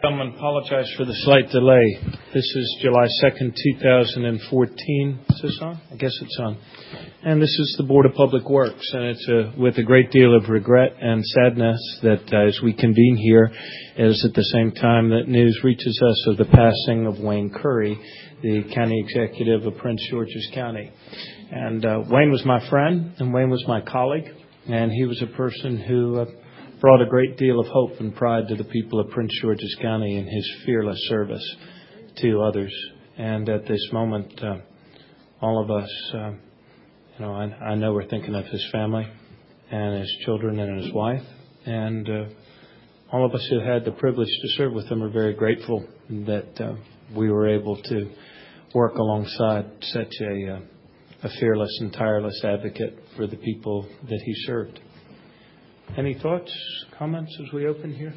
I apologize for the slight delay. This is July 2nd, 2014. Is this on? I guess it's on. And this is the Board of Public Works, and it's with a great deal of regret and sadness that as we convene here, is at the same time that news reaches us of the passing of Wayne Curry, the county executive of Prince George's County. And Wayne was my friend, and Wayne was my colleague, and he was a person who brought a great deal of hope and pride to the people of Prince George's County in his fearless service to others. And at this moment, all of us, I know we're thinking of his family and his children and his wife. And all of us who had the privilege to serve with him are very grateful that we were able to work alongside such a fearless and tireless advocate for the people that he served. Any thoughts, comments as we open here?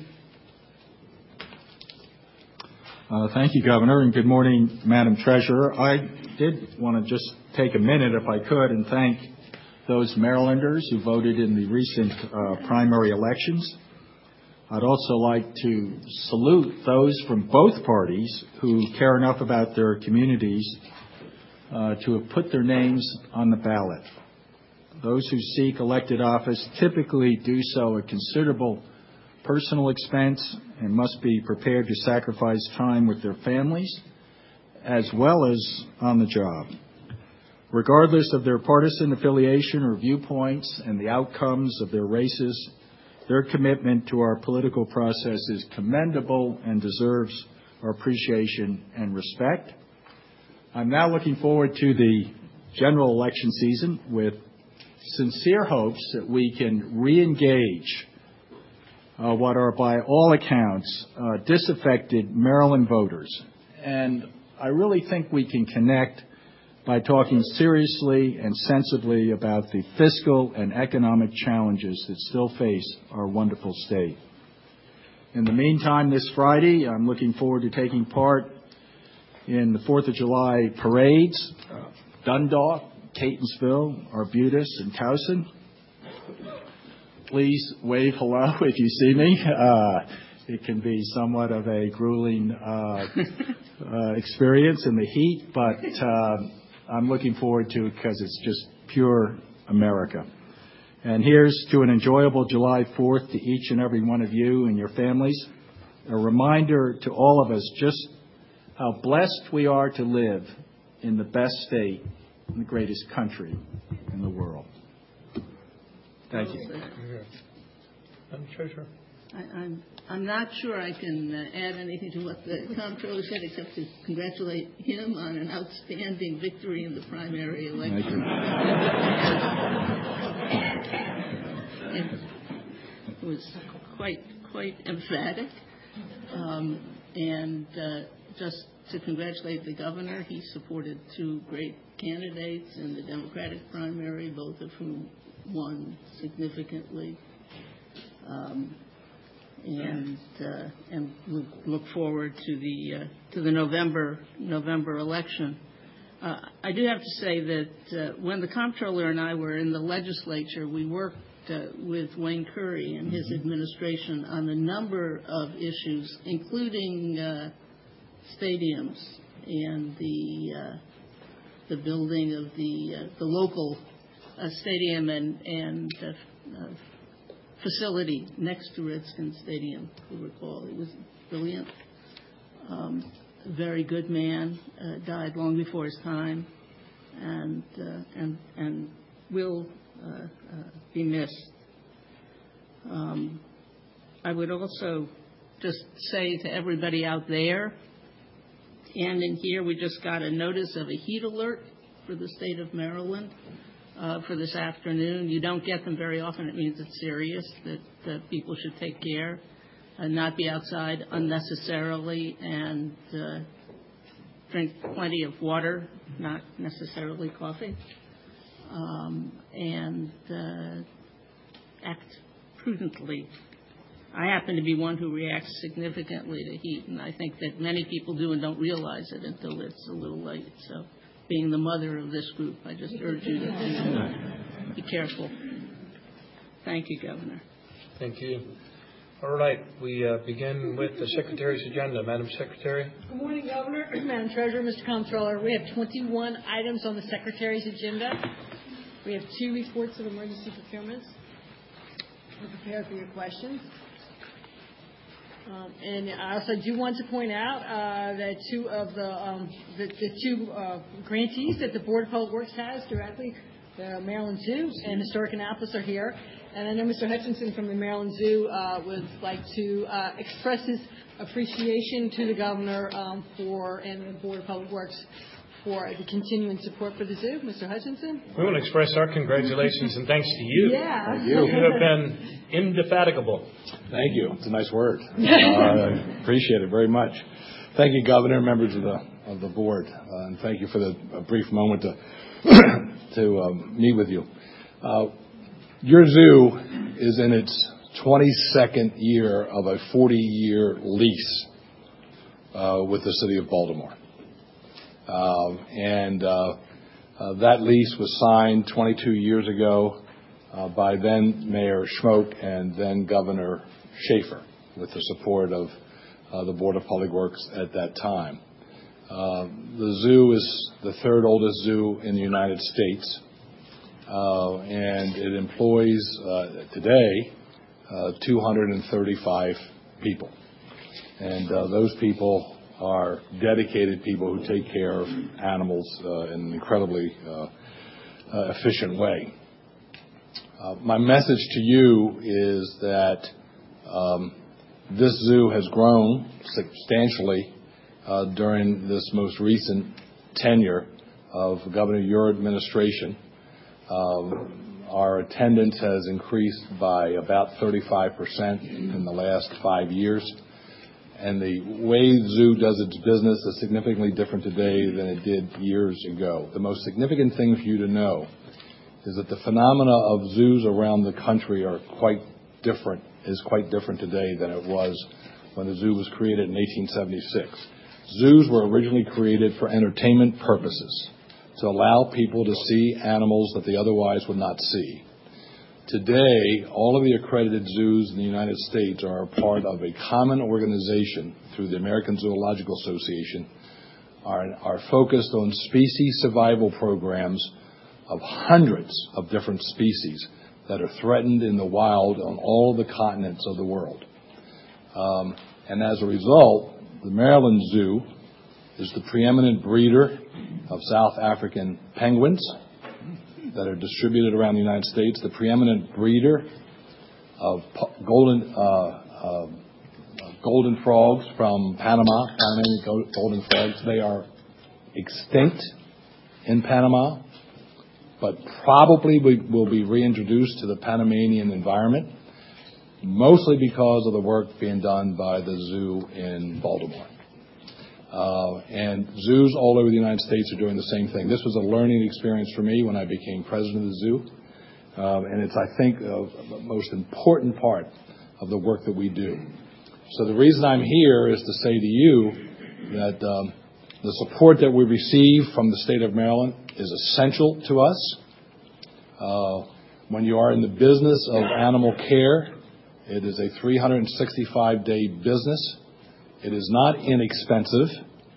Thank you, Governor, and good morning, Madam Treasurer. I did want to just take a minute, if I could, and thank those Marylanders who voted in the recent primary elections. I'd also like to salute those from both parties who care enough about their communities to have put their names on the ballot. Those who seek elected office typically do so at considerable personal expense and must be prepared to sacrifice time with their families as well as on the job. Regardless of their partisan affiliation or viewpoints and the outcomes of their races, their commitment to our political process is commendable and deserves our appreciation and respect. I'm now looking forward to the general election season with sincere hopes that we can re-engage what are by all accounts disaffected Maryland voters. And I really think we can connect by talking seriously and sensibly about the fiscal and economic challenges that still face our wonderful state. In the meantime, this Friday, I'm looking forward to taking part in the 4th of July parades, Dundalk, Catonsville, Arbutus, and Towson. Please wave hello if you see me. It can be somewhat of a grueling experience in the heat, but I'm looking forward to it because it's just pure America. And here's to an enjoyable July 4th to each and every one of you and your families. A reminder to all of us just how blessed we are to live in the best state in the greatest country in the world. Thank you. Madam Treasurer. I'm not sure I can add anything to what the comptroller said except to congratulate him on an outstanding victory in the primary election. Thank you. It was quite emphatic, and just to congratulate the governor. He supported two great candidates in the Democratic primary, both of whom won significantly. And we look forward to the November election. I do have to say that when the comptroller and I were in the legislature, we worked with Wayne Curry and his administration on a number of issues, including stadiums and the building of the local stadium and facility next to Redskins Stadium, if you recall. It was brilliant. Very good man, died long before his time, and will be missed. I would also just say to everybody out there and in here, we just got a notice of a heat alert for the state of Maryland for this afternoon. You don't get them very often. It means it's serious, that people should take care and not be outside unnecessarily and drink plenty of water, not necessarily coffee, and act prudently. I happen to be one who reacts significantly to heat, and I think that many people do and don't realize it until it's a little late. So being the mother of this group, I just urge you to be careful. Thank you, Governor. Thank you. All right, we begin with the Secretary's agenda. Madam Secretary. Good morning, Governor, Madam Treasurer, Mr. Comptroller. We have 21 items on the Secretary's agenda. We have 2 reports of emergency procurements. We're prepared for your questions. And I also do want to point out that 2 of the 2 grantees that the Board of Public Works has directly, the Maryland Zoo and Historic Annapolis, are here. And I know Mr. Hutchinson from the Maryland Zoo would like to express his appreciation to the Governor and the Board of Public Works for the continuing support for the zoo. Mr. Hutchinson? We want to express our congratulations and thanks to you. Yeah. Thank you. You have been indefatigable. Thank you. It's a nice word. I appreciate it very much. Thank you, Governor, members of the board, and thank you for the brief moment to meet with you. Your zoo is in its 22nd year of a 40-year lease with the city of Baltimore. And that lease was signed 22 years ago by then Mayor Schmoke and then Governor Schaefer with the support of the Board of Public Works at that time. The zoo is the 3rd oldest zoo in the United States. And it employs today 235 people. And those people are dedicated people who take care of animals in an incredibly efficient way. My message to you is that this zoo has grown substantially during this most recent tenure of Governor, your administration. Our attendance has increased by about 35% in the last 5 years. And the way the zoo does its business is significantly different today than it did years ago. The most significant thing for you to know is that the phenomena of zoos around the country is quite different today than it was when the zoo was created in 1876. Zoos were originally created for entertainment purposes, to allow people to see animals that they otherwise would not see. Today, all of the accredited zoos in the United States are a part of a common organization through the American Zoological Association, are focused on species survival programs of hundreds of different species that are threatened in the wild on all of the continents of the world. And as a result, the Maryland Zoo is the preeminent breeder of South African penguins that are distributed around the United States, the preeminent breeder of golden frogs from Panama, Panamanian golden frogs. They are extinct in Panama, but probably will be reintroduced to the Panamanian environment, mostly because of the work being done by the zoo in Baltimore. And zoos all over the United States are doing the same thing. This was a learning experience for me when I became president of the zoo. And it's, I think, the most important part of the work that we do. So the reason I'm here is to say to you that the support that we receive from the state of Maryland is essential to us. When you are in the business of animal care, it is a 365-day business. It is not inexpensive,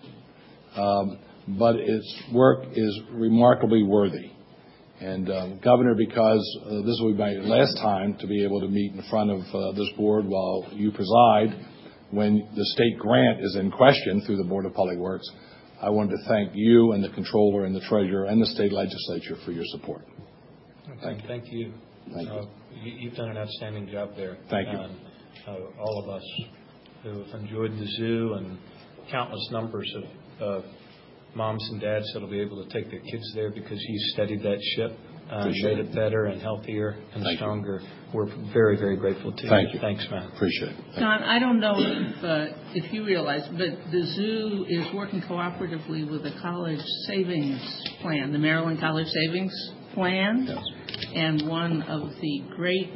but its work is remarkably worthy. And, Governor, because this will be my last time to be able to meet in front of this board while you preside when the state grant is in question through the Board of Public Works, I wanted to thank you and the Comptroller and the Treasurer and the state legislature for your support. Thank you. Thank you. You've done an outstanding job there. Thank you. All of us who have enjoyed the zoo and countless numbers of moms and dads that will be able to take their kids there because you steadied that ship, made it better and healthier and stronger. We're very, very grateful to you. Thank you. Thanks, man. Appreciate it. John, I don't know if you realize, but the zoo is working cooperatively with the college savings plan, the Maryland College Savings Plan. Yes. And one of the great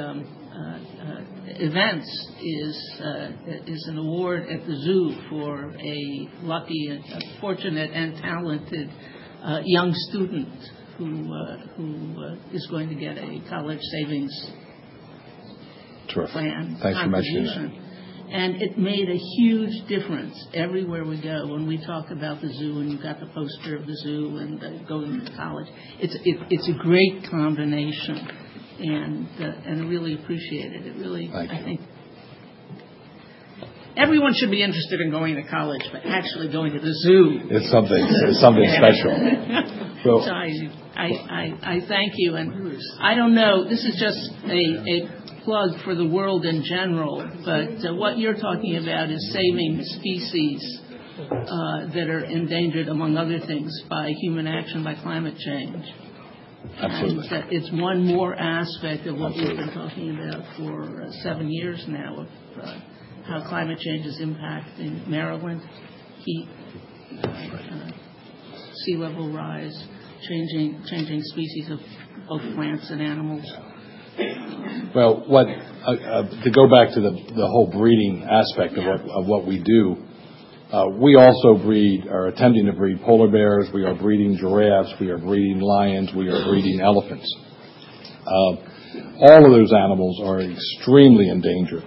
events is an award at the zoo for a lucky, fortunate, and talented young student who is going to get a college savings Terrific. plan Thanks for mentioning contribution. And it made a huge difference everywhere we go. When we talk about the zoo, and you've got the poster of the zoo and going to college, it's a great combination, and I really appreciate it. It really, I think, everyone should be interested in going to college, but actually going to the zoo. It's something special. So I thank you, and I don't know, this is just a plug for the world in general, but what you're talking about is saving species that are endangered, among other things, by human action, by climate change. Absolutely. And it's one more aspect of what we've been talking about for 7 years now, of how climate change is impacting Maryland, heat, sea level rise, changing species of both plants and animals. Well, to go back to the whole breeding aspect of what we do, we also are attempting to breed polar bears. We are breeding giraffes. We are breeding lions. We are breeding elephants. All of those animals are extremely endangered.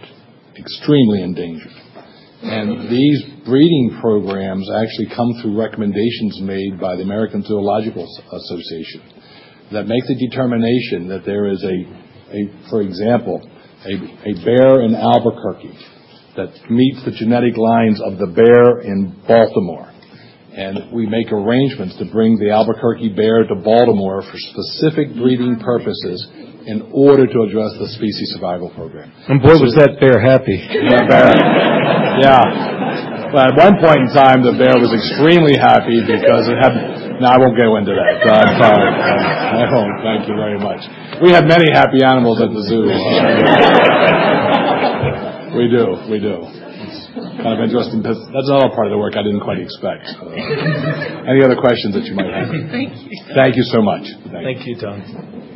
And these breeding programs actually come through recommendations made by the American Zoological Association that make the determination that there is for example, a bear in Albuquerque that meets the genetic lines of the bear in Baltimore. And we make arrangements to bring the Albuquerque bear to Baltimore for specific breeding purposes in order to address the species survival program. And boy, was that bear happy. That bear, yeah. Well, at one point in time, the bear was extremely happy because it had... No, I won't go into that. I'm sorry. I won't. Thank you very much. We have many happy animals at the zoo. We do. It's kind of interesting. That's another part of the work I didn't quite expect. Any other questions that you might have? Thank you so much. Thank you, Don.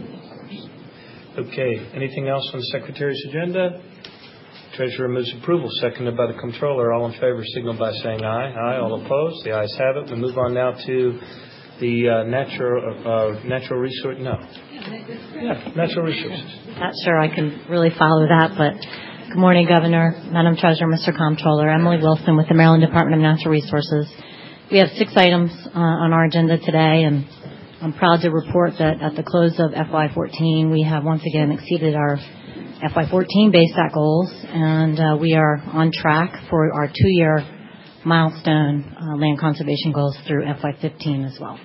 Okay. Anything else on the Secretary's agenda? Treasurer moves approval, seconded by the Comptroller. All in favor signal by saying aye. Aye. All opposed? The ayes have it. We move on now to the natural resource. No. Yeah, natural resources. Not sure I can really follow that, but good morning, Governor, Madam Treasurer, Mr. Comptroller. Emily Wilson with the Maryland Department of Natural Resources. We have 6 items on our agenda today, and I'm proud to report that at the close of FY14, we have once again exceeded our FY14 BASAC goals, and we are on track for our 2-year milestone land conservation goals through FY15 as well.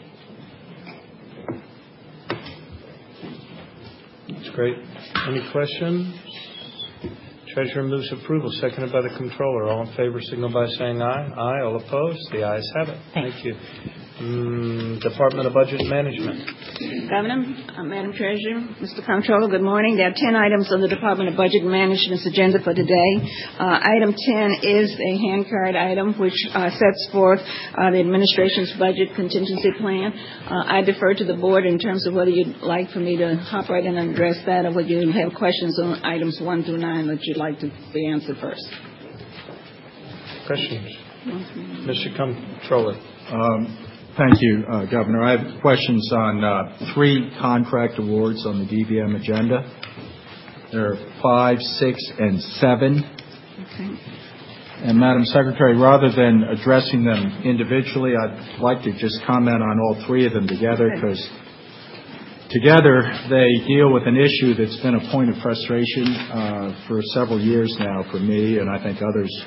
That's great. Any questions? Treasurer moves approval, seconded by the Comptroller. All in favor signal by saying aye. Aye. All opposed? The ayes have it. Thank you. Department of Budget Management. Governor, Madam Treasurer, Mr. Comptroller, good morning. There are 10 items on the Department of Budget Management's agenda for today. Item 10 is a hand card item which sets forth the administration's budget contingency plan. I defer to the board in terms of whether you'd like for me to hop right in and address that, or whether you have questions on items 1 through 9 that you'd like to be answered first. Questions? Mr. Comptroller. Thank you, Governor. I have questions on 3 contract awards on the DVM agenda. There are 5, 6, and 7. Okay. And Madam Secretary, rather than addressing them individually, I'd like to just comment on all 3 of them together, because together they deal with an issue that's been a point of frustration for several years now for me, and I think others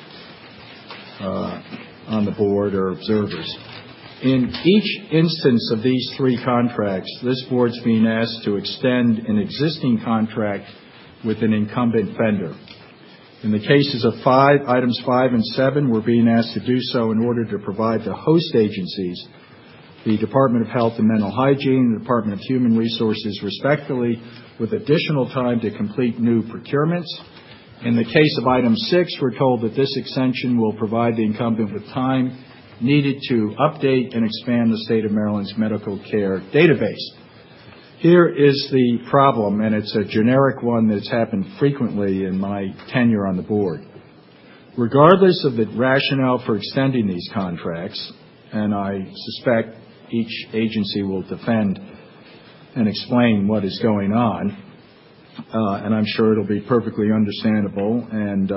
on the board or observers. In each instance of these 3 contracts, this board's being asked to extend an existing contract with an incumbent vendor. In the cases of items 5 and 7, we're being asked to do so in order to provide the host agencies, the Department of Health and Mental Hygiene, the Department of Human Resources, respectively, with additional time to complete new procurements. In the case of item 6, we're told that this extension will provide the incumbent with time needed to update and expand the state of Maryland's medical care database. Here is the problem, and it's a generic one that's happened frequently in my tenure on the board. Regardless of the rationale for extending these contracts, and I suspect each agency will defend and explain what is going on, and I'm sure it'll be perfectly understandable. And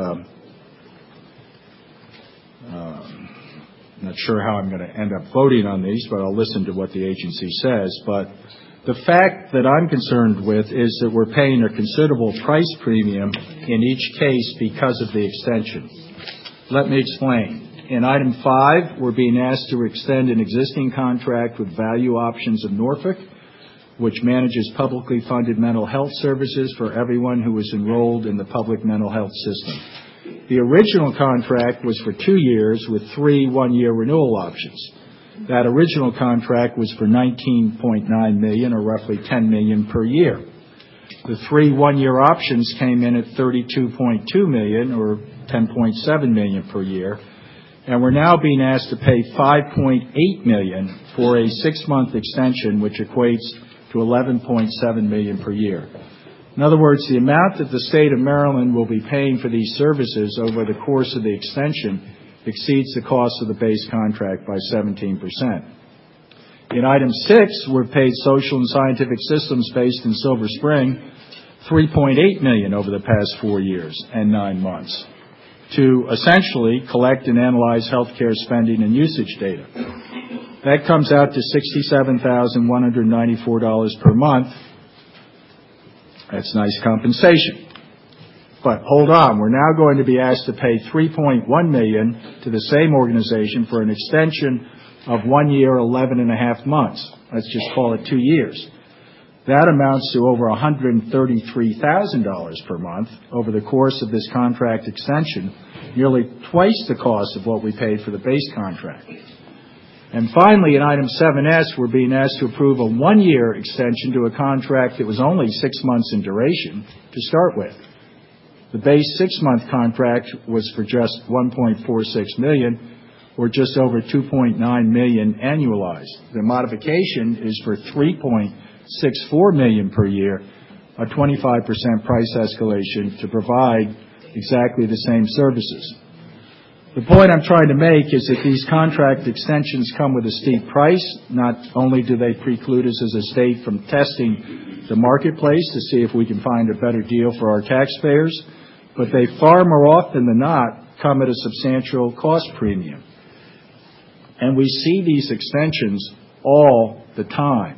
I'm not sure how I'm going to end up voting on these, but I'll listen to what the agency says. But the fact that I'm concerned with is that we're paying a considerable price premium in each case because of the extension. Let me explain. In item 5, we're being asked to extend an existing contract with Value Options of Norfolk, which manages publicly funded mental health services for everyone who is enrolled in the public mental health system. The original contract was for 2 years with 3 one-year renewal options. That original contract was for $19.9 million, or roughly $10 million per year. The 3 one-year options came in at $32.2 million, or $10.7 million per year, and we're now being asked to pay $5.8 million for a 6-month extension, which equates to $11.7 million per year. In other words, the amount that the state of Maryland will be paying for these services over the course of the extension exceeds the cost of the base contract by 17%. In item 6, we're paid Social and Scientific Systems based in Silver Spring $3.8 million over the past 4 years and 9 months to essentially collect and analyze healthcare spending and usage data. That comes out to $67,194 per month. That's nice compensation. But hold on, we're now going to be asked to pay $3.1 million to the same organization for an extension of 1 year, 11 and a half months. Let's just call it 2 years. That amounts to over $133,000 per month over the course of this contract extension, nearly twice the cost of what we paid for the base contract. And finally, in item 7S, we're being asked to approve a 1-year extension to a contract that was only 6 months in duration to start with. The base 6-month contract was for just $1.46 million, or just over $2.9 million annualized. The modification is for $3.64 million per year, a 25% price escalation to provide exactly the same services. The point I'm trying to make is that these contract extensions come with a steep price. Not only do they preclude us as a state from testing the marketplace to see if we can find a better deal for our taxpayers, but they far more often than not come at a substantial cost premium. And we see these extensions all the time.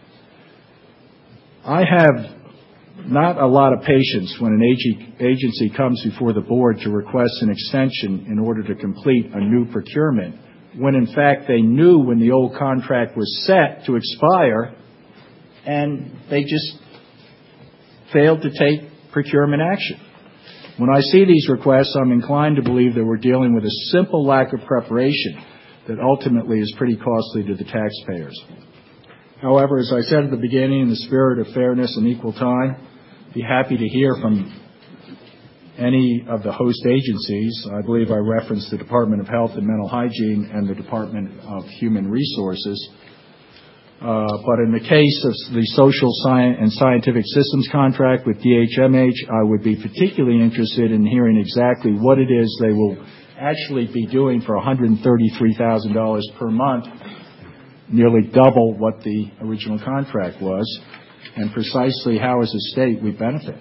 I have not a lot of patience when an agency comes before the board to request an extension in order to complete a new procurement, when in fact they knew when the old contract was set to expire and they just failed to take procurement action. When I see these requests, I'm inclined to believe that we're dealing with a simple lack of preparation that ultimately is pretty costly to the taxpayers. However, as I said at the beginning, in the spirit of fairness and equal time, I'd be happy to hear from any of the host agencies. I believe I referenced the Department of Health and Mental Hygiene and the Department of Human Resources. But in the case of the Social and Scientific Systems contract with DHMH, I would be particularly interested in hearing exactly what it is they will actually be doing for $133,000 per month, nearly double what the original contract was, and precisely how as a state we benefit.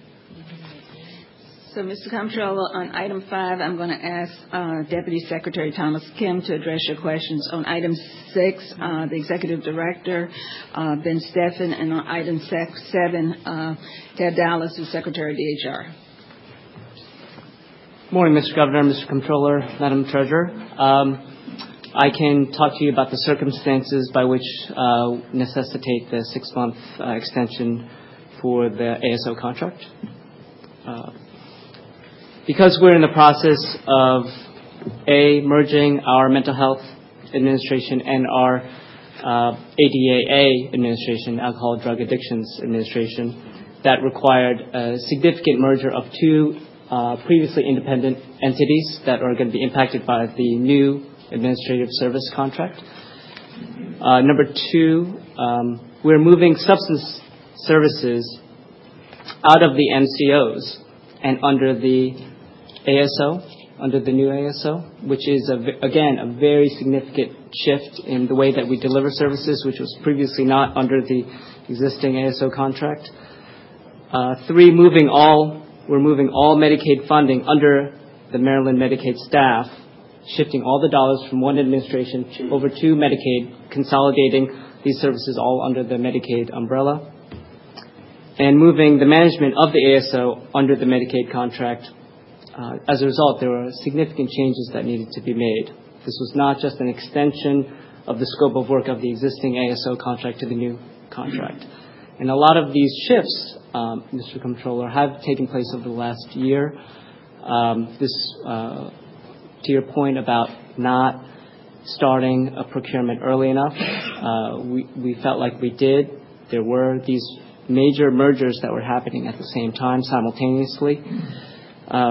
So, Mr. Comptroller, on item 5, I'm going to ask Deputy Secretary Thomas Kim to address your questions. On item 6, the Executive Director, Ben Steffen, and on item 7, Ted Dallas, the Secretary of DHR. Good morning, Mr. Governor, Mr. Comptroller, Madam Treasurer. I can talk to you about the circumstances by which necessitate the 6-month extension for the ASO contract. Because we're in the process of merging our mental health administration and our ADAA administration, Alcohol Drug Addictions Administration, that required a significant merger of 2 previously independent entities that are going to be impacted by the new administrative service contract. Number 2, we're moving substance services out of the MCOs and under the ASO, under the new ASO, which is, again, a very significant shift in the way that we deliver services, which was previously not under the existing ASO contract. 3, we're moving all Medicaid funding under the Maryland Medicaid staff, shifting all the dollars from one administration over to Medicaid, consolidating these services all under the Medicaid umbrella, and moving the management of the ASO under the Medicaid contract. As a result, there were significant changes that needed to be made. This was not just an extension of the scope of work of the existing ASO contract to the new contract. And a lot of these shifts, Mr. Comptroller, have taken place over the last year. To your point about not starting a procurement early enough, we felt like we did. There were these major mergers that were happening at the same time, simultaneously. I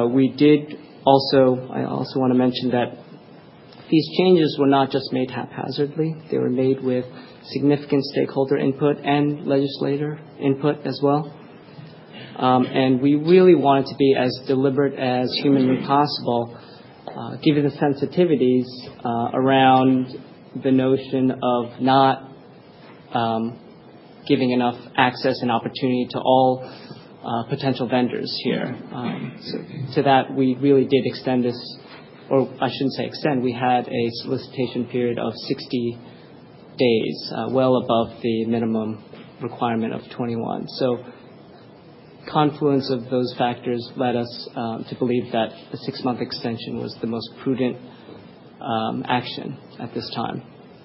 also want to mention that these changes were not just made haphazardly. They were made with significant stakeholder input and legislator input as well. And we really wanted to be as deliberate as humanly possible, given the sensitivities around the notion of not giving enough access and opportunity to all potential vendors here. So to that, we really did extend this, or I shouldn't say extend, we had a solicitation period of 60 days, well above the minimum requirement of 21. So confluence of those factors led us to believe that a 6-month extension was the most prudent action at this time.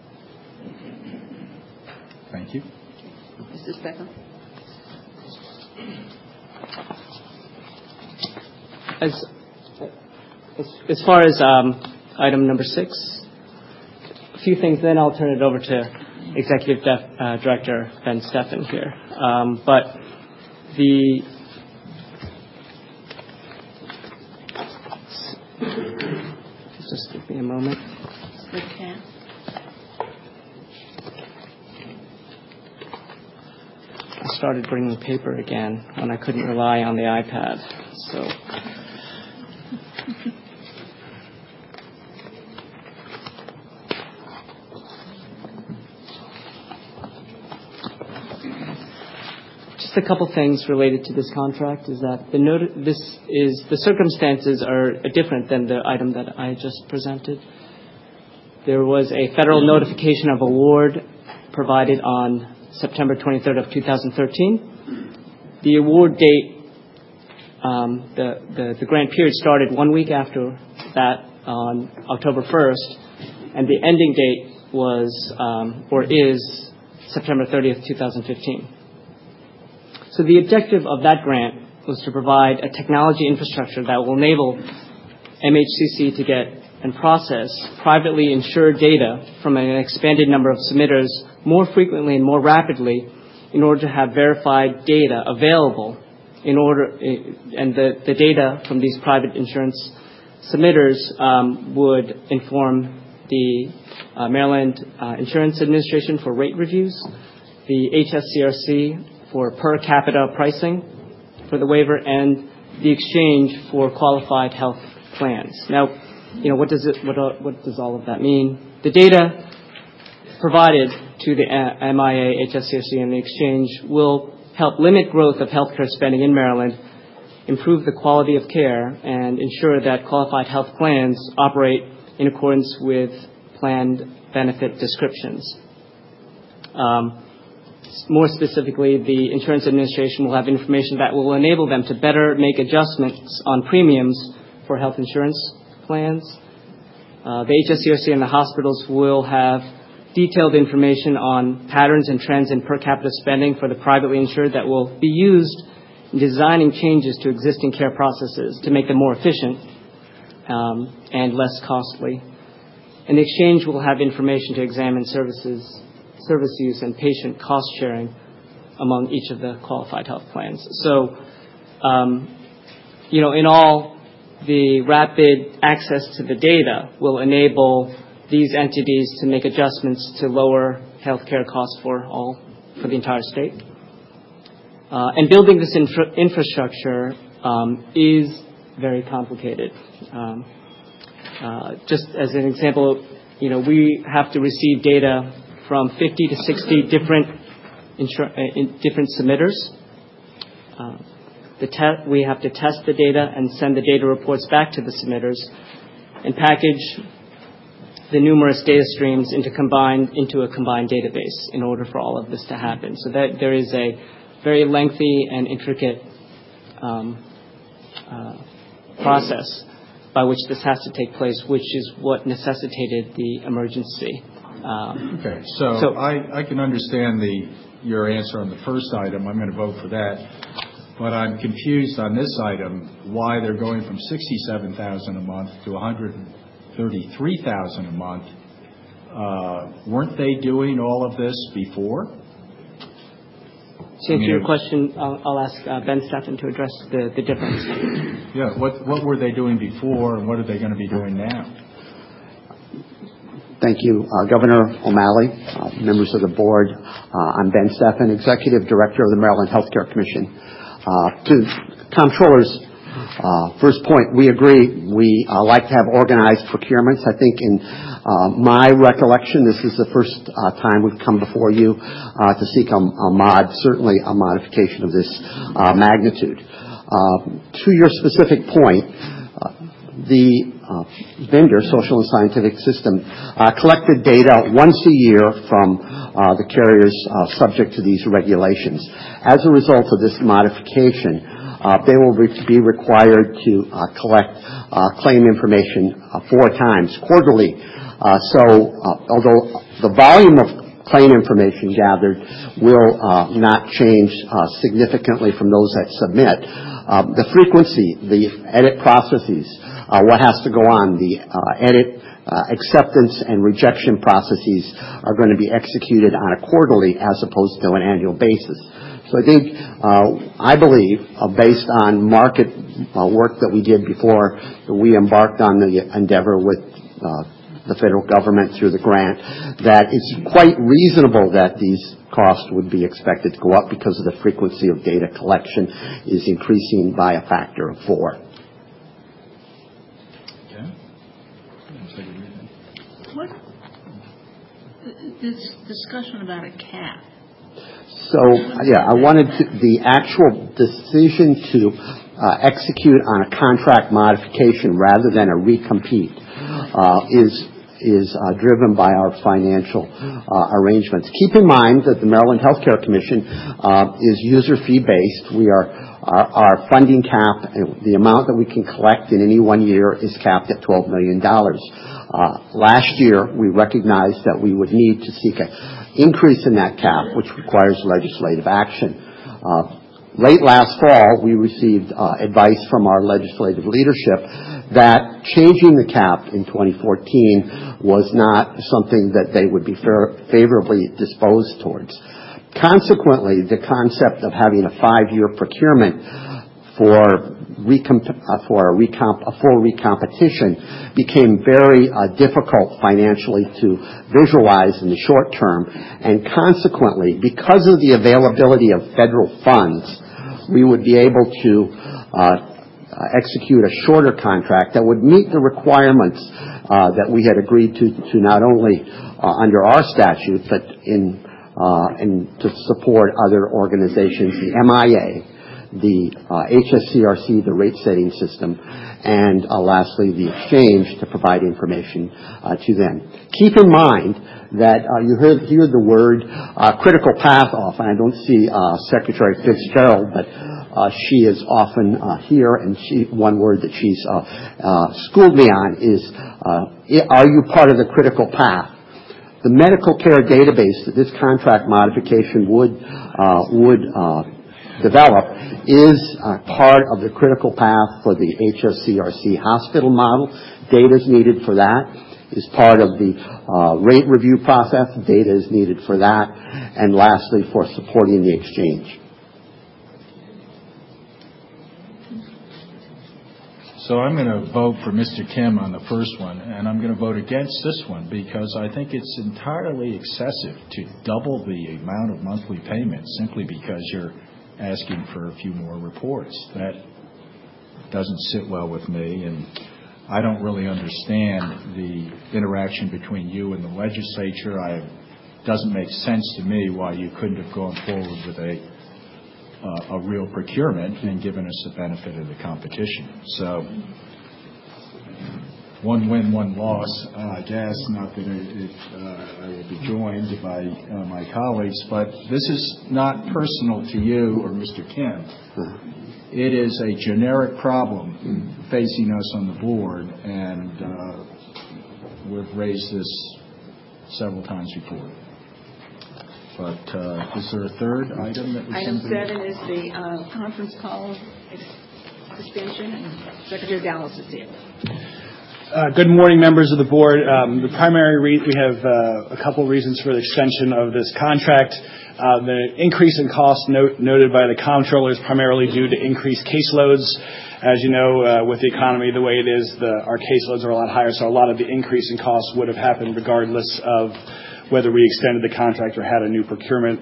Thank you. Mr. Specker. As far as item number 6, a few things, then I'll turn it over to Executive Director Ben Steffen here. Just give me a moment. Okay. I started bringing paper again when I couldn't rely on the iPad. So. Just a couple things related to this contract is that the circumstances are different than the item that I just presented. There was a federal notification of award provided on September 23rd of 2013. The award date, the grant period started 1 week after that on October 1st, and the ending date was or is September 30th, 2015. So the objective of that grant was to provide a technology infrastructure that will enable MHCC to get and process privately insured data from an expanded number of submitters more frequently and more rapidly in order to have verified data available and the data from these private insurance submitters would inform the Maryland Insurance Administration for rate reviews, the HSCRC for per capita pricing for the waiver, and the exchange for qualified health plans. Now, what does all of that mean? The data provided to the MIA, HSCRC, and the exchange will help limit growth of healthcare spending in Maryland, improve the quality of care, and ensure that qualified health plans operate in accordance with planned benefit descriptions. More specifically, the Insurance Administration will have information that will enable them to better make adjustments on premiums for health insurance plans. The HSCRC and the hospitals will have detailed information on patterns and trends in per capita spending for the privately insured that will be used in designing changes to existing care processes to make them more efficient and less costly. And the exchange will have information to examine service use and patient cost sharing among each of the qualified health plans. So, in all, the rapid access to the data will enable these entities to make adjustments to lower health care costs for the entire state. And building this infrastructure is very complicated. Just as an example, we have to receive data from 50 to 60 different submitters. we have to test the data and send the data reports back to the submitters and package the numerous data streams into a combined database in order for all of this to happen. So that there is a very lengthy and intricate process by which this has to take place, which is what necessitated the emergency. Okay, so I can understand your answer on the first item. I'm going to vote for that. But I'm confused on this item, why they're going from $67,000 a month to $133,000 a month. Weren't they doing all of this before? To answer your question, I'll ask Ben Steffen to address the difference. Yeah, what were they doing before, and what are they going to be doing now? Thank you, Governor O'Malley, members of the board. I'm Ben Steffen, Executive Director of the Maryland Healthcare Commission. To Comptroller's first point, we agree. We like to have organized procurements. I think in my recollection, this is the first time we've come before you to seek certainly a modification of this magnitude. To your specific point, the vendor, Social and Scientific System, collected data once a year from the carriers subject to these regulations. As a result of this modification, they will be required to collect claim information 4 times quarterly. Although the volume of claim information gathered will not change significantly from those that submit, the frequency, the edit processes, what has to go on, the edit, acceptance, and rejection processes are going to be executed on a quarterly as opposed to an annual basis. So I believe, based on market work that we did before we embarked on the endeavor with the federal government through the grant, that it's quite reasonable that these costs would be expected to go up because of the frequency of data collection is increasing by a factor of 4. What this discussion about a cap? So, I wanted the actual decision to execute on a contract modification rather than a recompete is driven by our financial arrangements. Keep in mind that the Maryland Healthcare Commission is user fee based. Our funding cap, the amount that we can collect in any one year, is capped at $12 million. Last year, we recognized that we would need to seek an increase in that cap, which requires legislative action. Late last fall, we received advice from our legislative leadership that changing the cap in 2014 was not something that they would be favorably disposed towards. Consequently, the concept of having a 5-year procurement for a full recompetition became very difficult financially to visualize in the short term, and consequently, because of the availability of federal funds, we would be able to execute a shorter contract that would meet the requirements that we had agreed to not only under our statute, but and to support other organizations, the MIA, the HSCRC, the rate setting system, and lastly, the exchange to provide information to them. Keep in mind that you hear the word critical path often. I don't see Secretary Fitzgerald, but she is often here, and one word that she's schooled me on is, are you part of the critical path? The medical care database that this contract modification would develop is part of the critical path for the HSCRC hospital model. Data is needed for that. Is part of the rate review process. Data is needed for that. And lastly, for supporting the exchange. So I'm going to vote for Mr. Kim on the first one, and I'm going to vote against this one because I think it's entirely excessive to double the amount of monthly payments simply because you're asking for a few more reports. That doesn't sit well with me, and I don't really understand the interaction between you and the legislature. It doesn't make sense to me why you couldn't have gone forward with a a real procurement and given us the benefit of the competition. So one win, one loss, I guess, not that I will be joined by my colleagues, but this is not personal to you or Mr. Kim. It is a generic problem facing us on the board, and we've raised this several times before. But is there a third item that was Item 7 is the conference call extension, and Secretary Dallas is here. Good morning, members of the board. The primary we have a couple reasons for the extension of this contract. The increase in cost noted by the comptroller is primarily due to increased caseloads. As you know, with the economy the way it is, our caseloads are a lot higher, so a lot of the increase in costs would have happened regardless of whether we extended the contract or had a new procurement.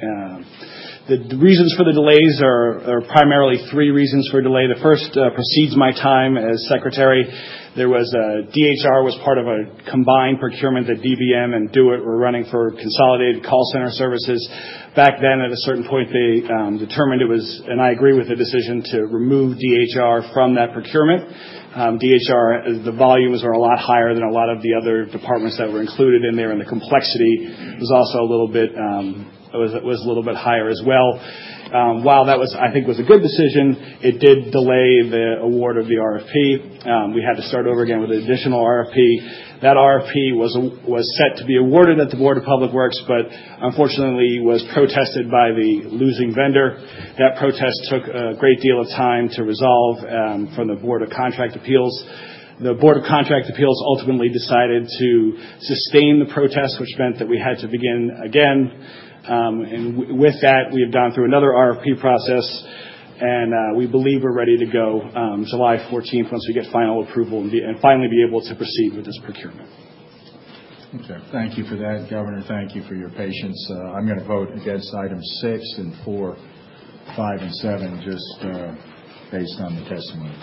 The reasons for the delays are primarily three reasons for delay. The first precedes my time as secretary. There was DHR was part of a combined procurement that DBM and DeWitt were running for consolidated call center services. Back then, at a certain point, they determined it was, and I agree with the decision, to remove DHR from that procurement. DHR, the volumes are a lot higher than a lot of the other departments that were included in there, and the complexity was also a little bit was a little bit higher as well. While that was, I think, was a good decision, it did delay the award of the RFP. We had to start over again with an additional RFP. That RFP was set to be awarded at the Board of Public Works, but unfortunately was protested by the losing vendor. That protest took a great deal of time to resolve from the Board of Contract Appeals. The Board of Contract Appeals ultimately decided to sustain the protest, which meant that we had to begin again. And with that, we have gone through another RFP process, and we believe we're ready to go July 14th once we get final approval and finally be able to proceed with this procurement. Okay. Thank you for that, Governor. Thank you for your patience. I'm going to vote against items 6 and 4, 5, and 7, just based on the testimony.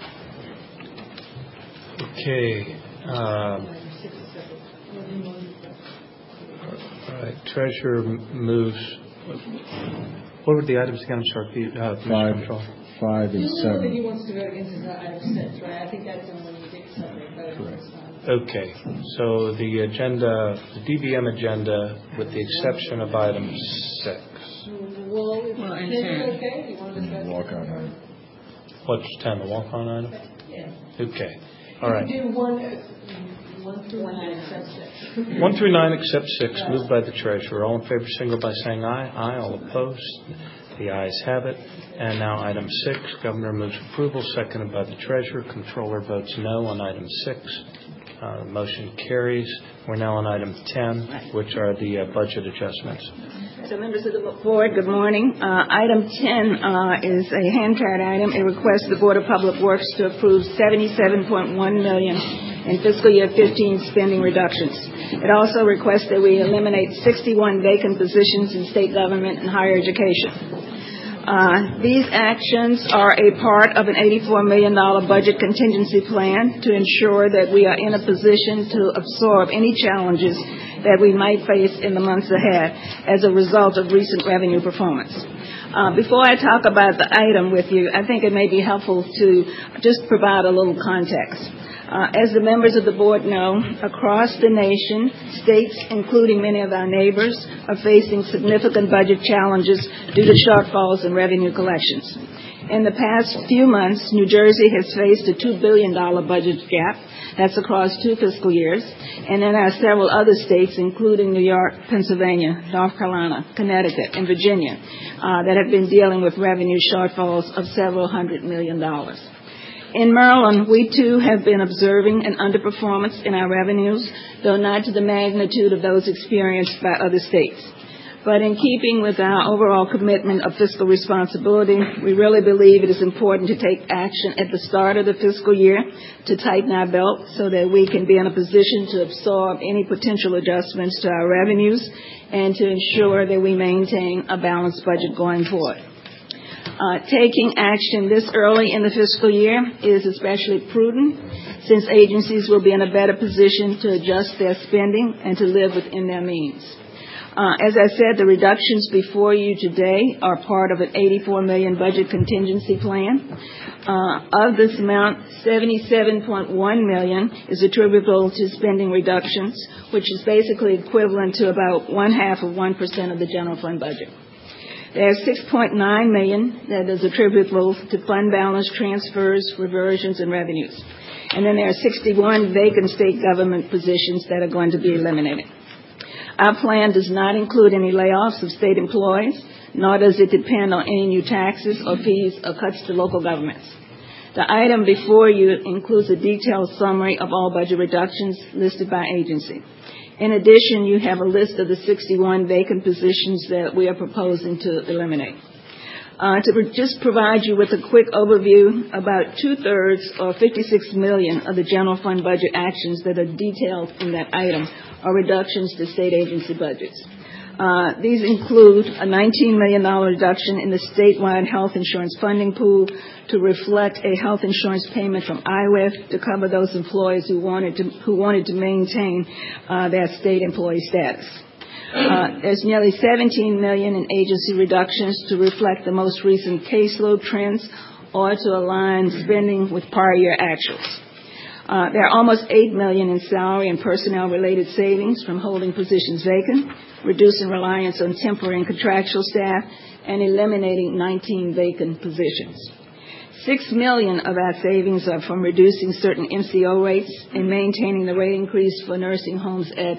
Okay. All right. Treasurer moves. What were the items again? I'm sorry. 5 and 7. He wants to vote against item 6, right? I think that's the one you did separate. Correct. Okay. So the agenda, the DBM agenda, with the exception of item 6. Well, and 10. Okay? You want to discuss Walk-on item. What's 10? The walk-on item? Yeah. Okay. All right. You can do 1 through 9 except 6. 1 through 9 except 6, moved by the treasurer. All in favor, signal by saying aye. Aye. All opposed. The ayes have it. And now item 6, Governor moves approval, seconded by the treasurer. Controller votes no on item 6. Motion carries. We're now on item 10, which are the budget adjustments. So, members of the board, good morning. Item 10 is a hand-carried item. It requests the Board of Public Works to approve $77.1 million in fiscal year 15 spending reductions. It also requests that we eliminate 61 vacant positions in state government and higher education. These actions are a part of an $84 million budget contingency plan to ensure that we are in a position to absorb any challenges that we might face in the months ahead as a result of recent revenue performance. Before I talk about the item with you, I think it may be helpful to just provide a little context. As the members of the board know, across the nation, states, including many of our neighbors, are facing significant budget challenges due to shortfalls in revenue collections. In the past few months, New Jersey has faced a $2 billion budget gap. That's across 2 fiscal years. And then there are several other states, including New York, Pennsylvania, North Carolina, Connecticut, and Virginia, that have been dealing with revenue shortfalls of several $100 million. In Maryland, we too have been observing an underperformance in our revenues, though not to the magnitude of those experienced by other states. But in keeping with our overall commitment of fiscal responsibility, we really believe it is important to take action at the start of the fiscal year to tighten our belt so that we can be in a position to absorb any potential adjustments to our revenues and to ensure that we maintain a balanced budget going forward. Taking action this early in the fiscal year is especially prudent since agencies will be in a better position to adjust their spending and to live within their means. As I said, the reductions before you today are part of an $84 million budget contingency plan. Of this amount, $77.1 million is attributable to spending reductions, which is basically equivalent to about 0.5% of the general fund budget. There's $6.9 million that is attributable to fund balance transfers, reversions, and revenues. And then there are 61 vacant state government positions that are going to be eliminated. Our plan does not include any layoffs of state employees, nor does it depend on any new taxes or fees or cuts to local governments. The item before you includes a detailed summary of all budget reductions listed by agency. In addition, you have a list of the 61 vacant positions that we are proposing to eliminate. To just provide you with a quick overview, about 2/3 or $56 million of the general fund budget actions that are detailed in that item are reductions to state agency budgets. These include a $19 million reduction in the statewide health insurance funding pool to reflect a health insurance payment from IWIF to cover those employees who wanted to maintain their state employee status. There's nearly $17 million in agency reductions to reflect the most recent caseload trends or to align spending with prior year actuals. There are almost $8 million in salary and personnel-related savings from holding positions vacant, reducing reliance on temporary and contractual staff, and eliminating 19 vacant positions. $6 million of our savings are from reducing certain MCO rates and maintaining the rate increase for nursing homes at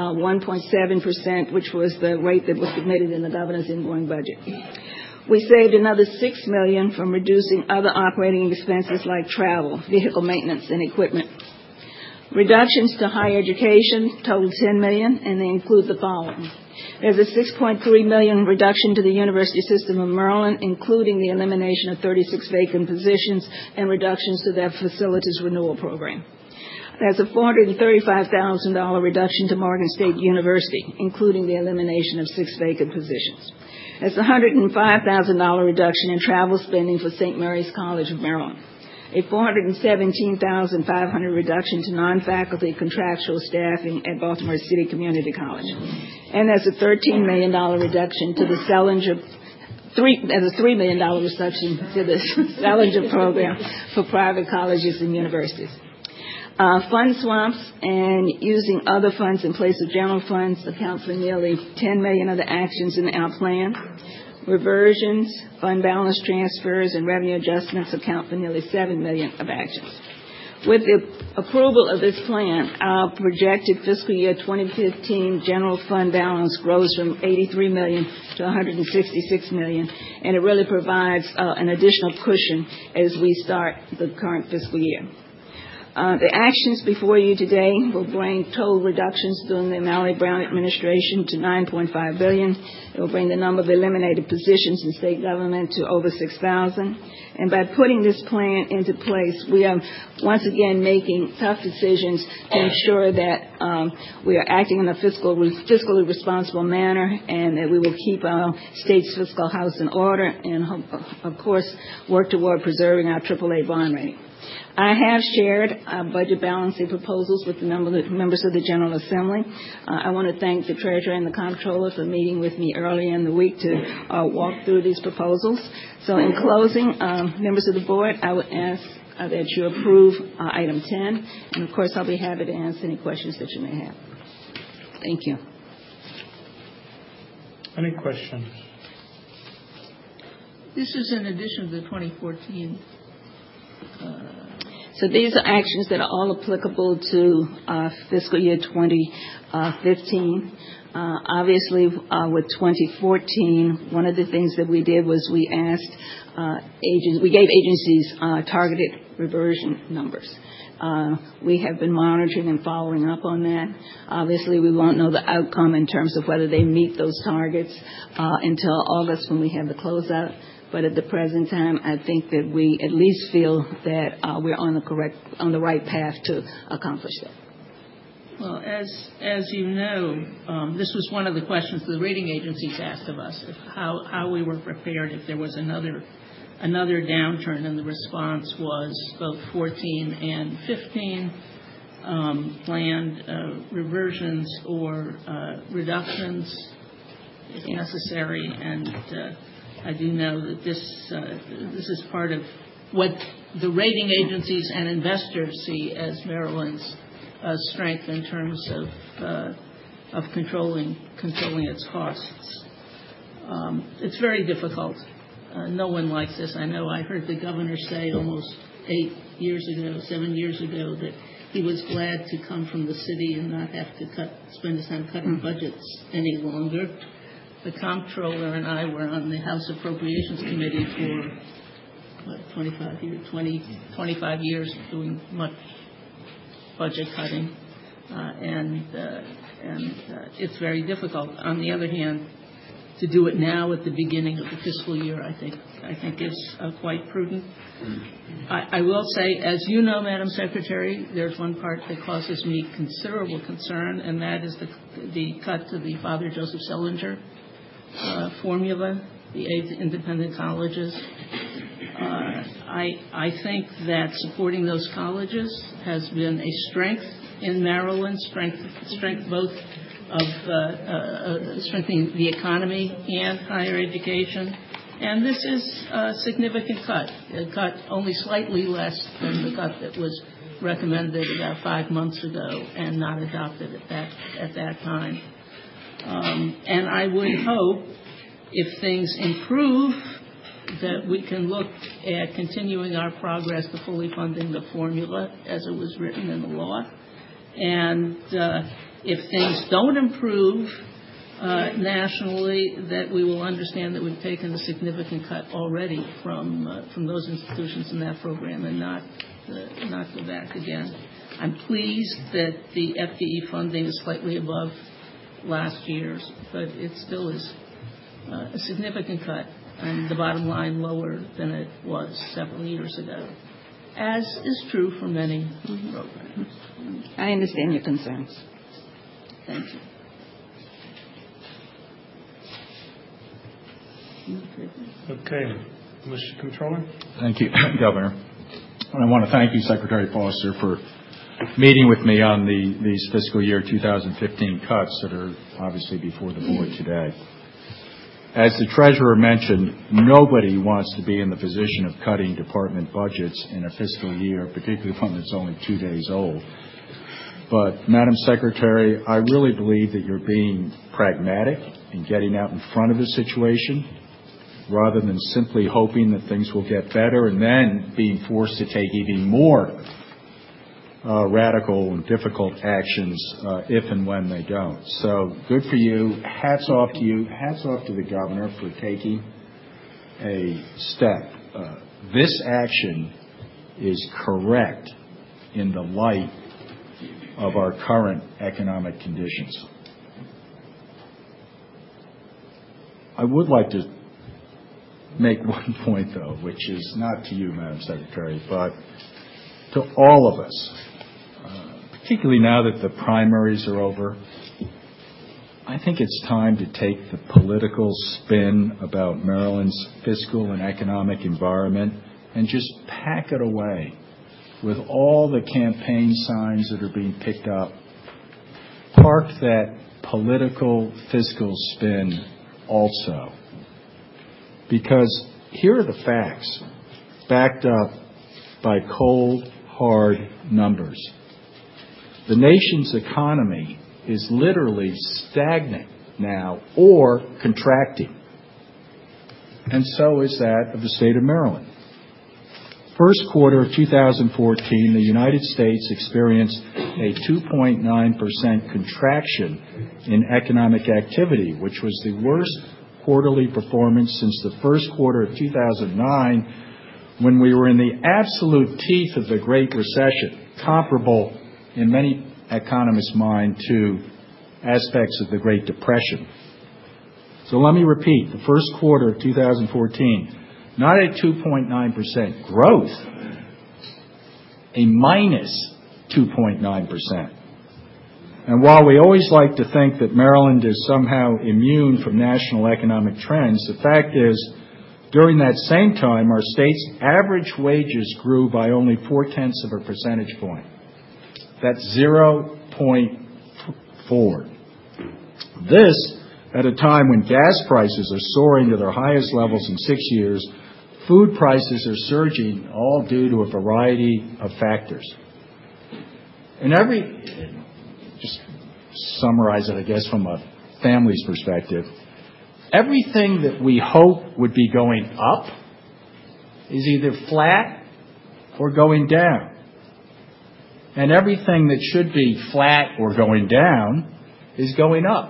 1.7%, which was the rate that was submitted in the governor's ingoing budget. We saved another $6 million from reducing other operating expenses like travel, vehicle maintenance, and equipment. Reductions to higher education total $10 million, and they include the following. There's a $6.3 million reduction to the University System of Maryland, including the elimination of 36 vacant positions and reductions to their facilities renewal program. There's a $435,000 reduction to Morgan State University, including the elimination of 6 vacant positions. There's a $105,000 reduction in travel spending for St. Mary's College of Maryland. A $417,500 reduction to non-faculty contractual staffing at Baltimore City Community College. And there's a $13 million reduction to the Selinger, there's a $3 million reduction to the Selinger program for private colleges and universities. Fund swaps and using other funds in place of general funds account for nearly $10 million of the actions in our plan. Reversions, fund balance transfers, and revenue adjustments account for nearly $7 million of actions. With the approval of this plan, our projected fiscal year 2015 general fund balance grows from $83 million to $166 million, and it really provides an additional cushion as we start the current fiscal year. The actions before you today will bring total reductions during the O'Malley Brown administration to $9.5 billion. It will bring the number of eliminated positions in state government to over 6,000. And by putting this plan into place, we are once again making tough decisions to ensure that we are acting in a fiscally responsible manner, and that we will keep our state's fiscal house in order and, of course, work toward preserving our AAA bond rating. I have shared budget balancing proposals with the members of the General Assembly. I want to thank the Treasurer and the Comptroller for meeting with me earlier in the week to walk through these proposals. So in closing, members of the Board, I would ask that you approve item 10. And, of course, I'll be happy to answer any questions that you may have. Thank you. Any questions? This is in addition to the 2014. So these are actions that are all applicable to fiscal year 2015. Obviously, with 2014, one of the things that we did was we asked we gave agencies targeted reversion numbers. We have been monitoring and following up on that. Obviously, we won't know the outcome in terms of whether they meet those targets until August when we have the closeout. But at the present time, I think that we at least feel that we're on the right path to accomplish that. Well, as you know, this was one of the questions the rating agencies asked of us, how we were prepared if there was another downturn, and the response was both 14 and 15 planned reversions or reductions if necessary. And I do know that this is part of what the rating agencies and investors see as Maryland's strength in terms of controlling its costs. It's very difficult. No one likes this. I know I heard the governor say almost 7 years ago, that he was glad to come from the city and not have to spend his time cutting budgets any longer. The comptroller and I were on the House Appropriations Committee for 25 years doing much budget cutting, and it's very difficult. On the other hand, to do it now at the beginning of the fiscal year, I think is quite prudent. I will say, as you know, Madam Secretary, there's one part that causes me considerable concern, and that is the cut to the Father Joseph Sellinger formula, the aid to independent colleges. I think that supporting those colleges has been a strength in Maryland, strength both of strengthening the economy and higher education. And this is a significant cut, a cut only slightly less than the cut that was recommended about 5 months ago and not adopted at that time. And I would hope, if things improve, that we can look at continuing our progress to fully funding the formula as it was written in the law. And if things don't improve nationally, that we will understand that we've taken a significant cut already from those institutions in that program and not go back again. I'm pleased that the FTE funding is slightly above last year's, but it still is a significant cut, and the bottom line lower than it was several years ago, as is true for many programs. I understand your concerns. Thank you. Okay. Mr. Comptroller? Thank you, Governor. And I want to thank you, Secretary Foster, for meeting with me on these fiscal year 2015 cuts that are obviously before the board today. As the Treasurer mentioned, nobody wants to be in the position of cutting department budgets in a fiscal year, particularly one that's only 2 days old. But, Madam Secretary, I really believe that you're being pragmatic in getting out in front of the situation rather than simply hoping that things will get better and then being forced to take even more radical and difficult actions if and when they don't. So good for you. Hats off to you. Hats off to the governor for taking a step. This action is correct in the light of our current economic conditions. I would like to make one point, though, which is not to you, Madam Secretary, but to all of us, particularly now that the primaries are over. I think it's time to take the political spin about Maryland's fiscal and economic environment and just pack it away with all the campaign signs that are being picked up. Park that political fiscal spin also. Because here are the facts, backed up by cold, hard numbers. The nation's economy is literally stagnant now or contracting. And so is that of the state of Maryland. First quarter of 2014, the United States experienced a 2.9% contraction in economic activity, which was the worst quarterly performance since the first quarter of 2009, when we were in the absolute teeth of the Great Recession, comparable in many economists' mind to aspects of the Great Depression. So let me repeat, the first quarter of 2014, not a 2.9% growth, a minus 2.9%. And while we always like to think that Maryland is somehow immune from national economic trends, the fact is, during that same time, our state's average wages grew by only 0.4 of a percentage point. That's 0.4. This at a time when gas prices are soaring to their highest levels in 6 years, food prices are surging, all due to a variety of factors. And just summarize it, I guess, from a family's perspective, everything that we hope would be going up is either flat or going down. And everything that should be flat or going down is going up.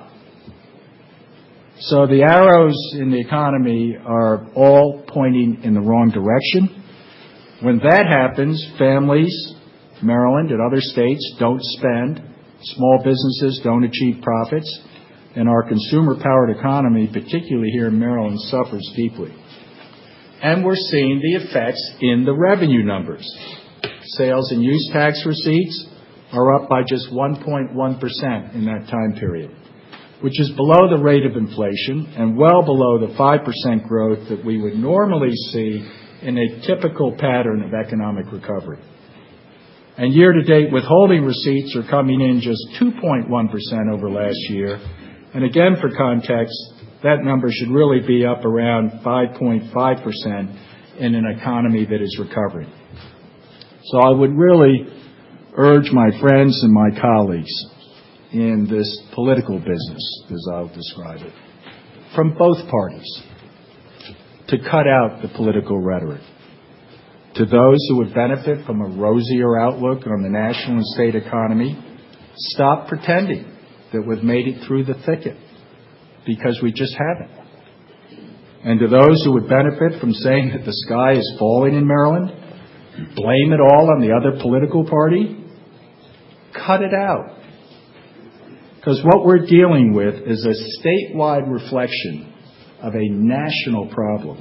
So the arrows in the economy are all pointing in the wrong direction. When that happens, families, Maryland and other states don't spend, small businesses don't achieve profits, and our consumer-powered economy, particularly here in Maryland, suffers deeply. And we're seeing the effects in the revenue numbers. Sales and use tax receipts are up by just 1.1% in that time period, which is below the rate of inflation and well below the 5% growth that we would normally see in a typical pattern of economic recovery. And year-to-date withholding receipts are coming in just 2.1% over last year. And again, for context, that number should really be up around 5.5% in an economy that is recovering. So I would really urge my friends and my colleagues in this political business, as I'll describe it, from both parties, to cut out the political rhetoric. To those who would benefit from a rosier outlook on the national and state economy, stop pretending that we've made it through the thicket, because we just haven't. And to those who would benefit from saying that the sky is falling in Maryland, blame it all on the other political party, cut it out. Because what we're dealing with is a statewide reflection of a national problem.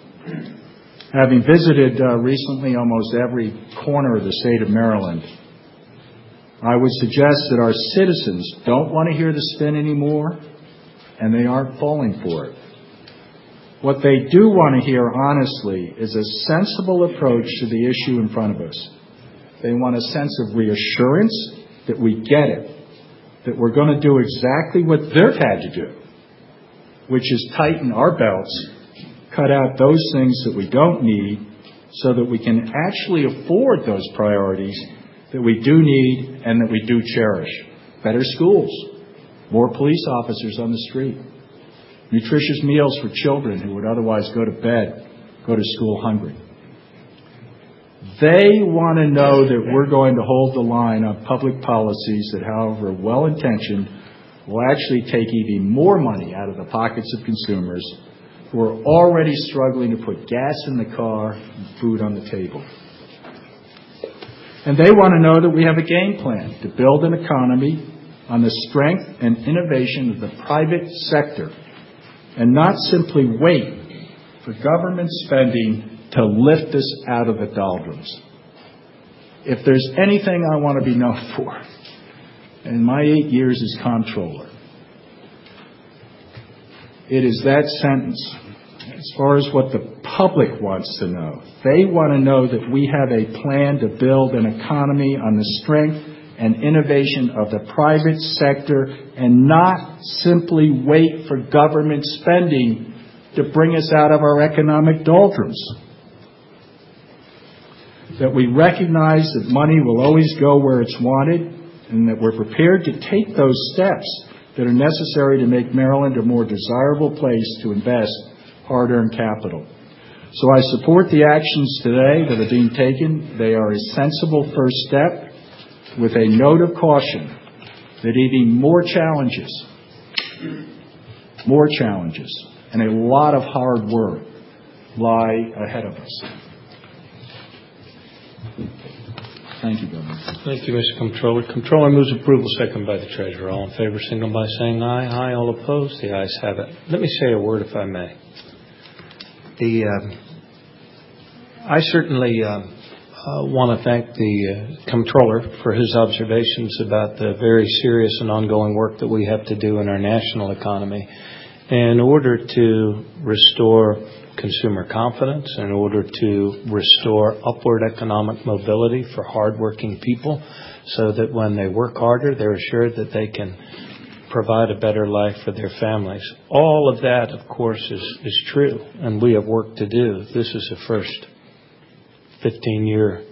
Having visited recently almost every corner of the state of Maryland, I would suggest that our citizens don't want to hear the spin anymore, and they aren't falling for it. What they do want to hear, honestly, is a sensible approach to the issue in front of us. They want a sense of reassurance that we get it, that we're going to do exactly what they've had to do, which is tighten our belts, cut out those things that we don't need so that we can actually afford those priorities that we do need and that we do cherish. Better schools, more police officers on the street, nutritious meals for children who would otherwise go to bed, go to school hungry. They want to know that we're going to hold the line on public policies that, however well-intentioned, will actually take even more money out of the pockets of consumers who are already struggling to put gas in the car and food on the table. And they want to know that we have a game plan to build an economy on the strength and innovation of the private sector, and not simply wait for government spending to lift us out of the doldrums. If there's anything I want to be known for in my 8 years as comptroller, it is that sentence. As far as what the public wants to know, they want to know that we have a plan to build an economy on the strength and innovation of the private sector, and not simply wait for government spending to bring us out of our economic doldrums. That we recognize that money will always go where it's wanted, and that we're prepared to take those steps that are necessary to make Maryland a more desirable place to invest hard-earned capital. So I support the actions today that are being taken. They are a sensible first step, with a note of caution that even more challenges, and a lot of hard work lie ahead of us. Thank you, Governor. Thank you, Mr. Comptroller. Comptroller moves approval, second by the Treasurer. All in favor, signal by saying aye. Aye. All opposed? The ayes have it. Let me say a word, if I may. I certainly want to thank the Comptroller for his observations about the very serious and ongoing work that we have to do in our national economy in order to restore consumer confidence, in order to restore upward economic mobility for hardworking people, so that when they work harder, they're assured that they can provide a better life for their families. All of that, of course, is true, and we have work to do. This is the first 15-year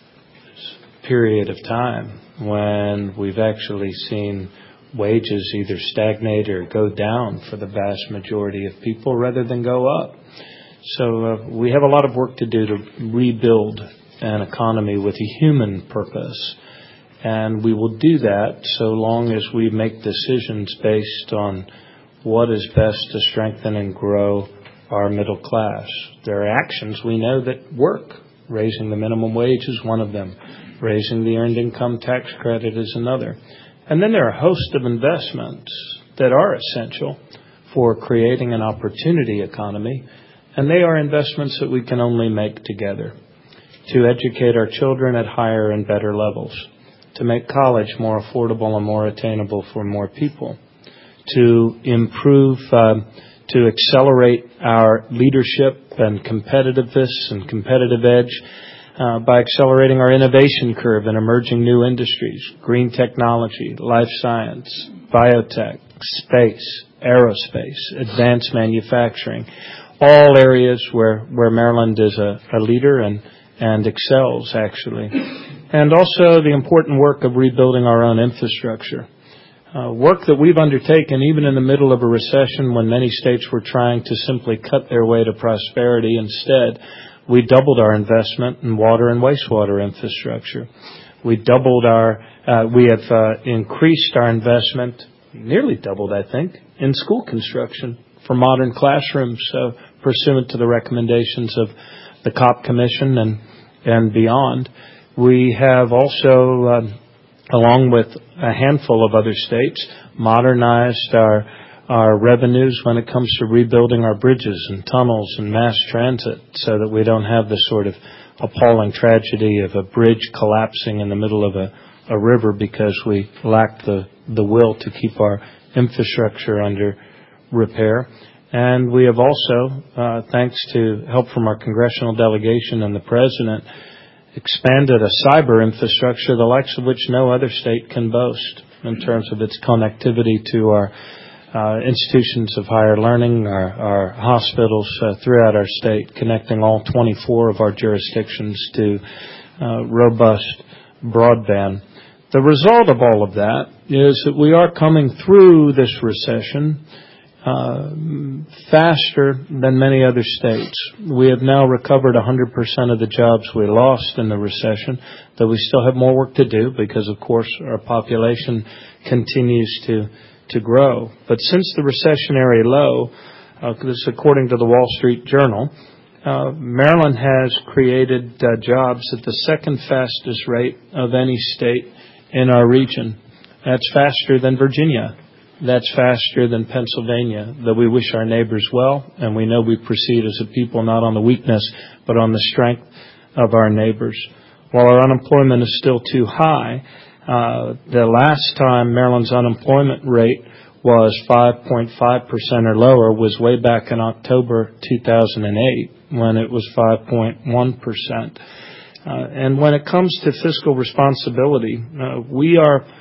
period of time when we've actually seen wages either stagnate or go down for the vast majority of people rather than go up. So we have a lot of work to do to rebuild an economy with a human purpose. And we will do that so long as we make decisions based on what is best to strengthen and grow our middle class. There are actions we know that work. Raising the minimum wage is one of them. Raising the earned income tax credit is another. And then there are a host of investments that are essential for creating an opportunity economy, and they are investments that we can only make together. To educate our children at higher and better levels, to make college more affordable and more attainable for more people, to improve, to accelerate our leadership and competitiveness and competitive edge by accelerating our innovation curve in emerging new industries, green technology, life science, biotech, space, aerospace, advanced manufacturing, all areas where Maryland is a leader and excels, actually. And also the important work of rebuilding our own infrastructure. Work that we've undertaken even in the middle of a recession when many states were trying to simply cut their way to prosperity. Instead, we doubled our investment in water and wastewater infrastructure. We have increased our investment, nearly doubled, I think, in school construction for modern classrooms, pursuant to the recommendations of the COP Commission and beyond. We have also, along with a handful of other states, modernized our revenues when it comes to rebuilding our bridges and tunnels and mass transit so that we don't have the sort of appalling tragedy of a bridge collapsing in the middle of a river because we lack the will to keep our infrastructure under repair. And we have also, thanks to help from our congressional delegation and the President, expanded a cyber infrastructure the likes of which no other state can boast in terms of its connectivity to our institutions of higher learning, our hospitals throughout our state, connecting all 24 of our jurisdictions to robust broadband. The result of all of that is that we are coming through this recession faster than many other states. We have now recovered 100% of the jobs we lost in the recession, though we still have more work to do because, of course, our population continues to grow. But since the recessionary low, this is according to the Wall Street Journal, Maryland has created jobs at the second fastest rate of any state in our region. That's faster than Virginia. That's faster than Pennsylvania, though we wish our neighbors well, and we know we proceed as a people not on the weakness, but on the strength of our neighbors. While our unemployment is still too high, the last time Maryland's unemployment rate was 5.5% or lower was way back in October 2008, when it was 5.1%. And when it comes to fiscal responsibility, we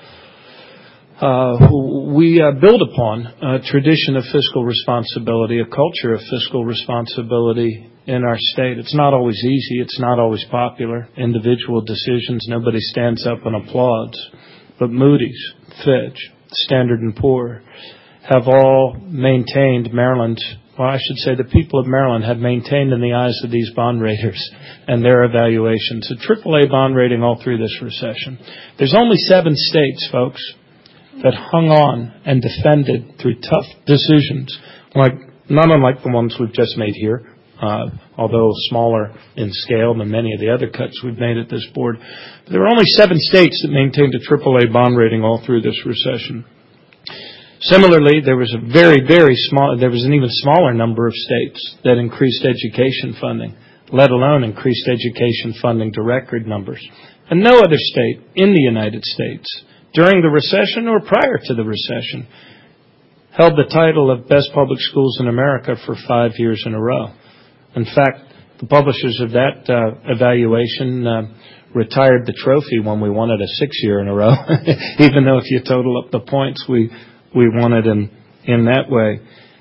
build upon a tradition of fiscal responsibility, a culture of fiscal responsibility in our state. It's not always easy. It's not always popular. Individual decisions, nobody stands up and applauds. But Moody's, Fitch, Standard & Poor's have all maintained the people of Maryland have maintained in the eyes of these bond raters and their evaluations a AAA bond rating all through this recession. There's only 7 states, folks, that hung on and defended through tough decisions, not unlike the ones we've just made here, although smaller in scale than many of the other cuts we've made at this board. There were only 7 states that maintained a AAA bond rating all through this recession. Similarly, there was an even smaller number of states that increased education funding, let alone increased education funding to record numbers. And no other state in the United States, during the recession or prior to the recession, held the title of Best Public Schools in America for 5 years in a row. In fact, the publishers of that evaluation retired the trophy when we won it a 6th year in a row, even though if you total up the points, we we want it in that way.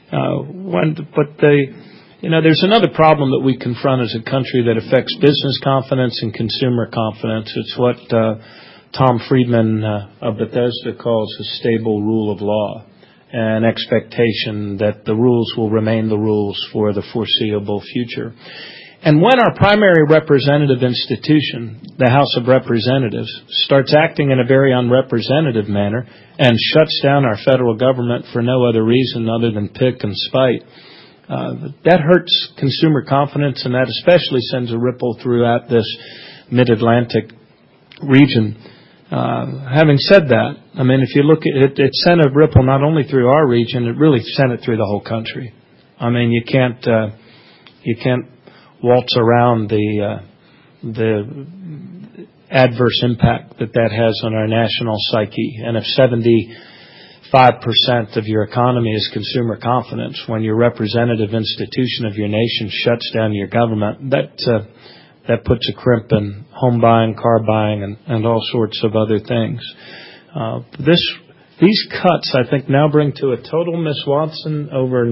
There's another problem that we confront as a country that affects business confidence and consumer confidence. It's what Tom Friedman of Bethesda calls a stable rule of law, an expectation that the rules will remain the rules for the foreseeable future. And when our primary representative institution, the House of Representatives, starts acting in a very unrepresentative manner and shuts down our federal government for no other reason other than pick and spite, that hurts consumer confidence, and that especially sends a ripple throughout this mid-Atlantic region. Having said that, I mean, if you look at it, it sent a ripple not only through our region, it really sent it through the whole country. I mean, you can't waltz around the adverse impact that has on our national psyche. And if 75% of your economy is consumer confidence, when your representative institution of your nation shuts down your government, that puts a crimp in home buying, car buying, and all sorts of other things. These cuts, I think, now bring to a total, Ms. Watson, over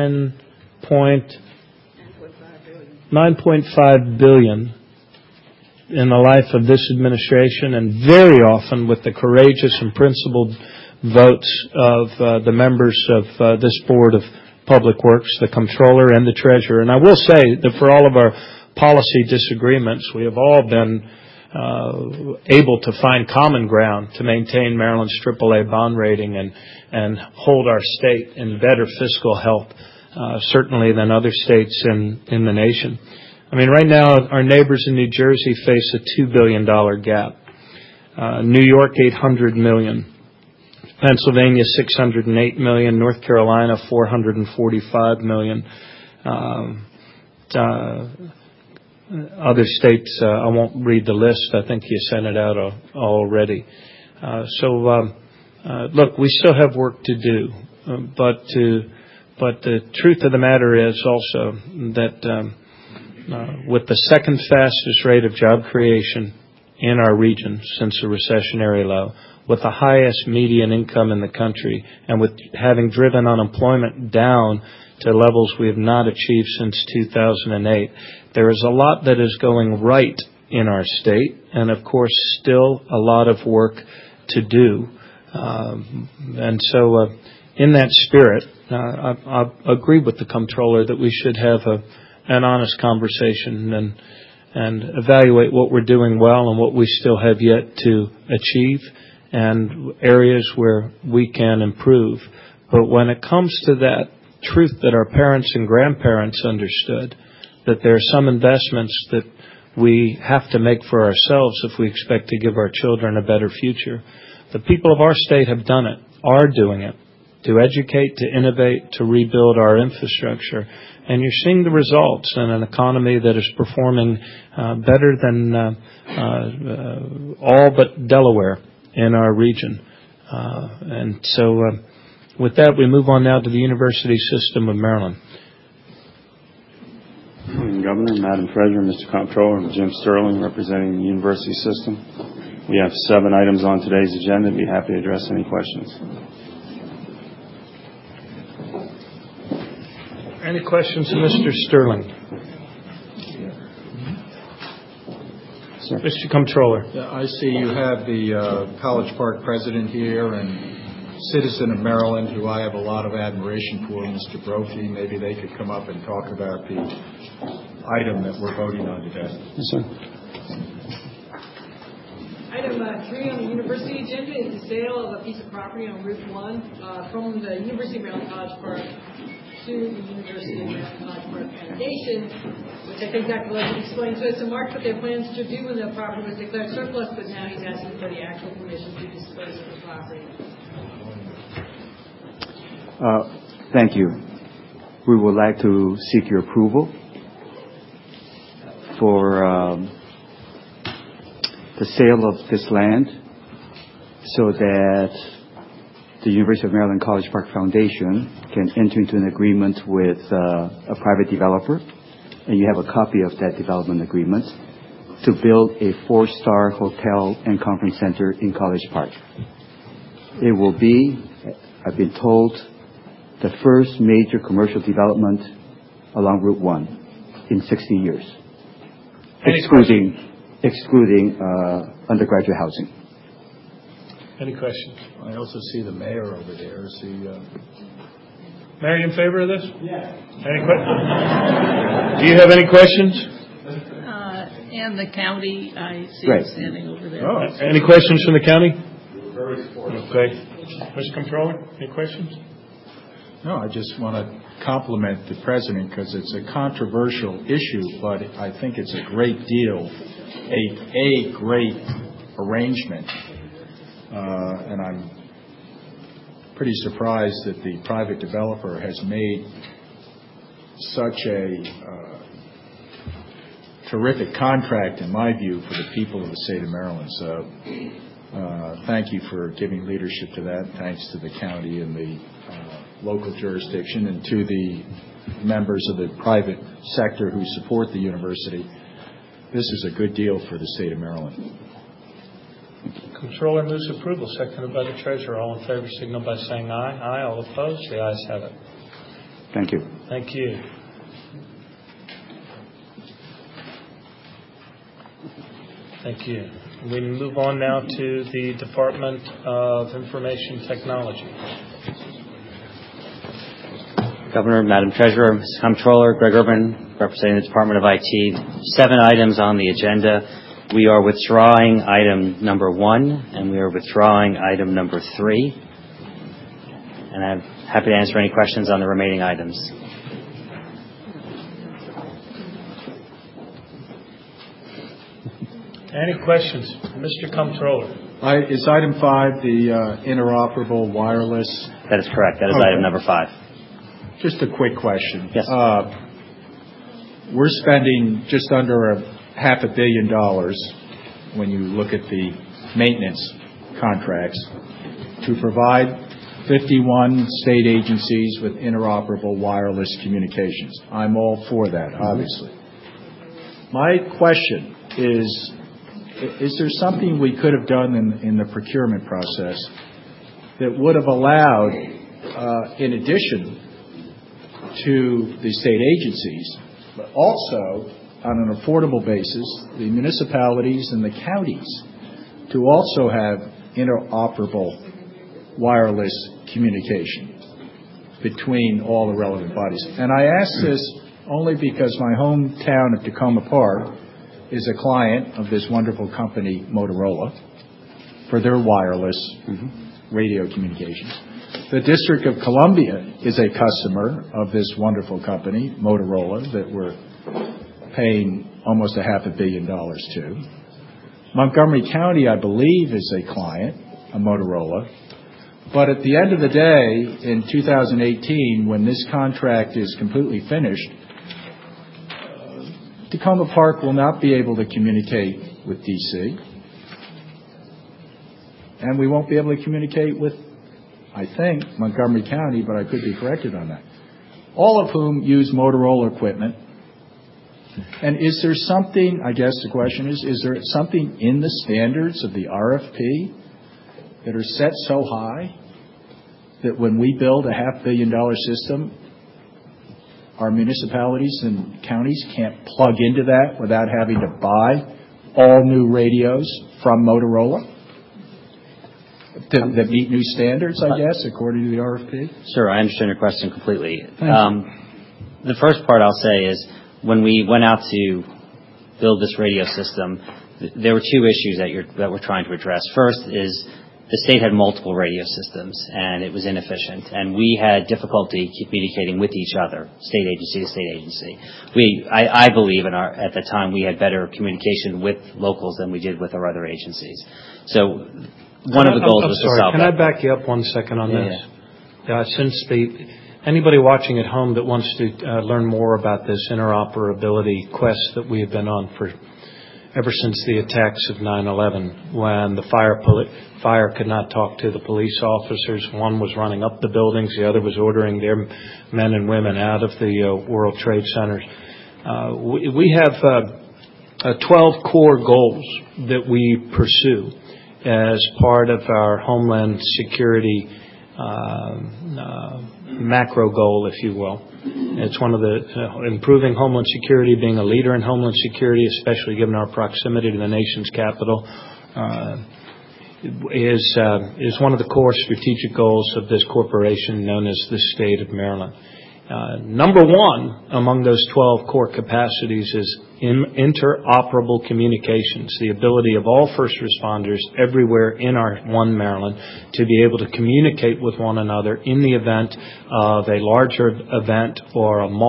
$9.5 billion in the life of this administration, and very often with the courageous and principled votes of the members of this Board of Public Works, the Comptroller, and the Treasurer. And I will say that for all of our policy disagreements, we have all been able to find common ground to maintain Maryland's AAA bond rating and hold our state in better fiscal health, certainly than other states in the nation. I mean, right now, our neighbors in New Jersey face a $2 billion gap. New York, $800 million. Pennsylvania, $608 million. North Carolina, $445 million. Other states, I won't read the list. I think you sent it out already. Look, we still have work to do, but the truth of the matter is also that with the second fastest rate of job creation in our region since the recessionary low, with the highest median income in the country, and with having driven unemployment down to levels we have not achieved since 2008, there is a lot that is going right in our state, and of course still a lot of work to do. In that spirit, I agree with the Comptroller that we should have an honest conversation and evaluate what we're doing well and what we still have yet to achieve and areas where we can improve. But when it comes to that truth that our parents and grandparents understood, that there are some investments that we have to make for ourselves if we expect to give our children a better future, the people of our state have done it, are doing it, to educate, to innovate, to rebuild our infrastructure. And you're seeing the results in an economy that is performing better than all but Delaware in our region. With that, we move on now to the University System of Maryland. Governor, Madam Treasurer, Mr. Comptroller, I'm Jim Sterling, representing the University System. We have 7 items on today's agenda. I'd be happy to address any questions. Any questions of Mr. Sterling? Sir. Mr. Comptroller. I see you have the College Park president here and citizen of Maryland who I have a lot of admiration for, Mr. Brophy. Maybe they could come up and talk about the item that we're voting on today. Yes, sir. Item 3 on the university agenda is the sale of a piece of property on Route 1 from the University of Maryland College Park to the University of Maryland College Park Foundation, which I think Dr. Logan explained to us. So Mark put their plans to do when the property was declared surplus, but now he's asking for the actual permission to dispose of the property. Thank you. We would like to seek your approval for the sale of this land so that the University of Maryland College Park Foundation can enter into an agreement with a private developer, and you have a copy of that development agreement, to build a 4-star hotel and conference center in College Park. It will be I've been told, the first major commercial development along Route 1 in 60 years, excluding undergraduate housing. Any questions? I also see the mayor over there. Is he? Mayor, you in favor of this? Yeah. Any questions? Do you have any questions? And the county, I see Right. standing over there. Oh, any questions from the county? Very supportive. Okay. Mr. Comptroller, any questions? No, I just want to compliment the president because it's a controversial issue, but I think it's a great deal, a great arrangement. And I'm pretty surprised that the private developer has made such a terrific contract, in my view, for the people of the state of Maryland. So thank you for giving leadership to that. Thanks to the county and the local jurisdiction and to the members of the private sector who support the university. This is a good deal for the state of Maryland. Comptroller moves approval, seconded by the treasurer. All in favor signal by saying aye. Aye. All opposed? The ayes have it. Thank you. Thank you. Thank you. We move on now to the Department of Information Technology. Governor, Madam Treasurer, Mr. Comptroller, Greg Urban, representing the Department of IT. 7 items on the agenda. We are withdrawing item number 1, and we are withdrawing item number 3. And I'm happy to answer any questions on the remaining items. Any questions? Mr. Comptroller. Is item 5 the interoperable wireless? That is correct. That is item number 5. Just a quick question. Yes. We're spending just under $500 million when you look at the maintenance contracts to provide 51 state agencies with interoperable wireless communications. I'm all for that, obviously. My question is there something we could have done in the procurement process that would have allowed, in addition to the state agencies, but also on an affordable basis, the municipalities and the counties to also have interoperable wireless communication between all the relevant bodies? And I ask this only because my hometown of Tacoma Park is a client of this wonderful company, Motorola, for their wireless radio communications. The District of Columbia is a customer of this wonderful company, Motorola, that we're paying almost $500 million to. Montgomery County, I believe, is a client, a Motorola. But at the end of the day, in 2018, when this contract is completely finished, Tacoma Park will not be able to communicate with D.C. And we won't be able to communicate with, I think, Montgomery County, but I could be corrected on that. All of whom use Motorola equipment. And is there something, I guess the question is there something in the standards of the RFP that are set so high that when we build a $500 million system, our municipalities and counties can't plug into that without having to buy all new radios from Motorola that meet new standards, I guess, according to the RFP? Sure, I understand your question completely. The first part I'll say is when we went out to build this radio system, there were 2 issues that we're trying to address. First is the state had multiple radio systems, and it was inefficient. And we had difficulty communicating with each other, state agency to state agency. I believe at the time we had better communication with locals than we did with our other agencies. So one of the goals was to solve that. Can I back you up 1 second on this? Since anybody watching at home that wants to learn more about this interoperability quest that we have been on for ever since the attacks of 9/11, when the fire could not talk to the police officers. One was running up the buildings, the other was ordering their men and women out of the World Trade Centers. We have 12 core goals that we pursue as part of our Homeland Security macro goal, if you will. It's one of the improving Homeland Security, being a leader in Homeland Security, especially given our proximity to the nation's capital, is one of the core strategic goals of this corporation known as the state of Maryland. Number one among those 12 core capacities is interoperable communications, the ability of all first responders everywhere in our one Maryland to be able to communicate with one another in the event of a larger event or a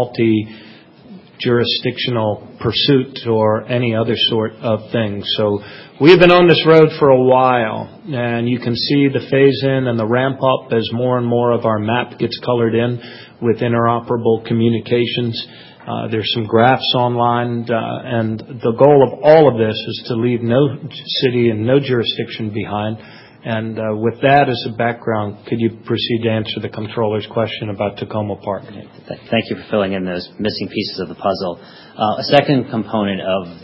multi-jurisdictional pursuit or any other sort of thing. So we have been on this road for a while, and you can see the phase-in and the ramp-up as more and more of our map gets colored in with interoperable communications. There's some graphs online, and the goal of all of this is to leave no city and no jurisdiction behind. And with that as a background, could you proceed to answer the Comptroller's question about Tacoma Park? Thank you for filling in those missing pieces of the puzzle. A second component of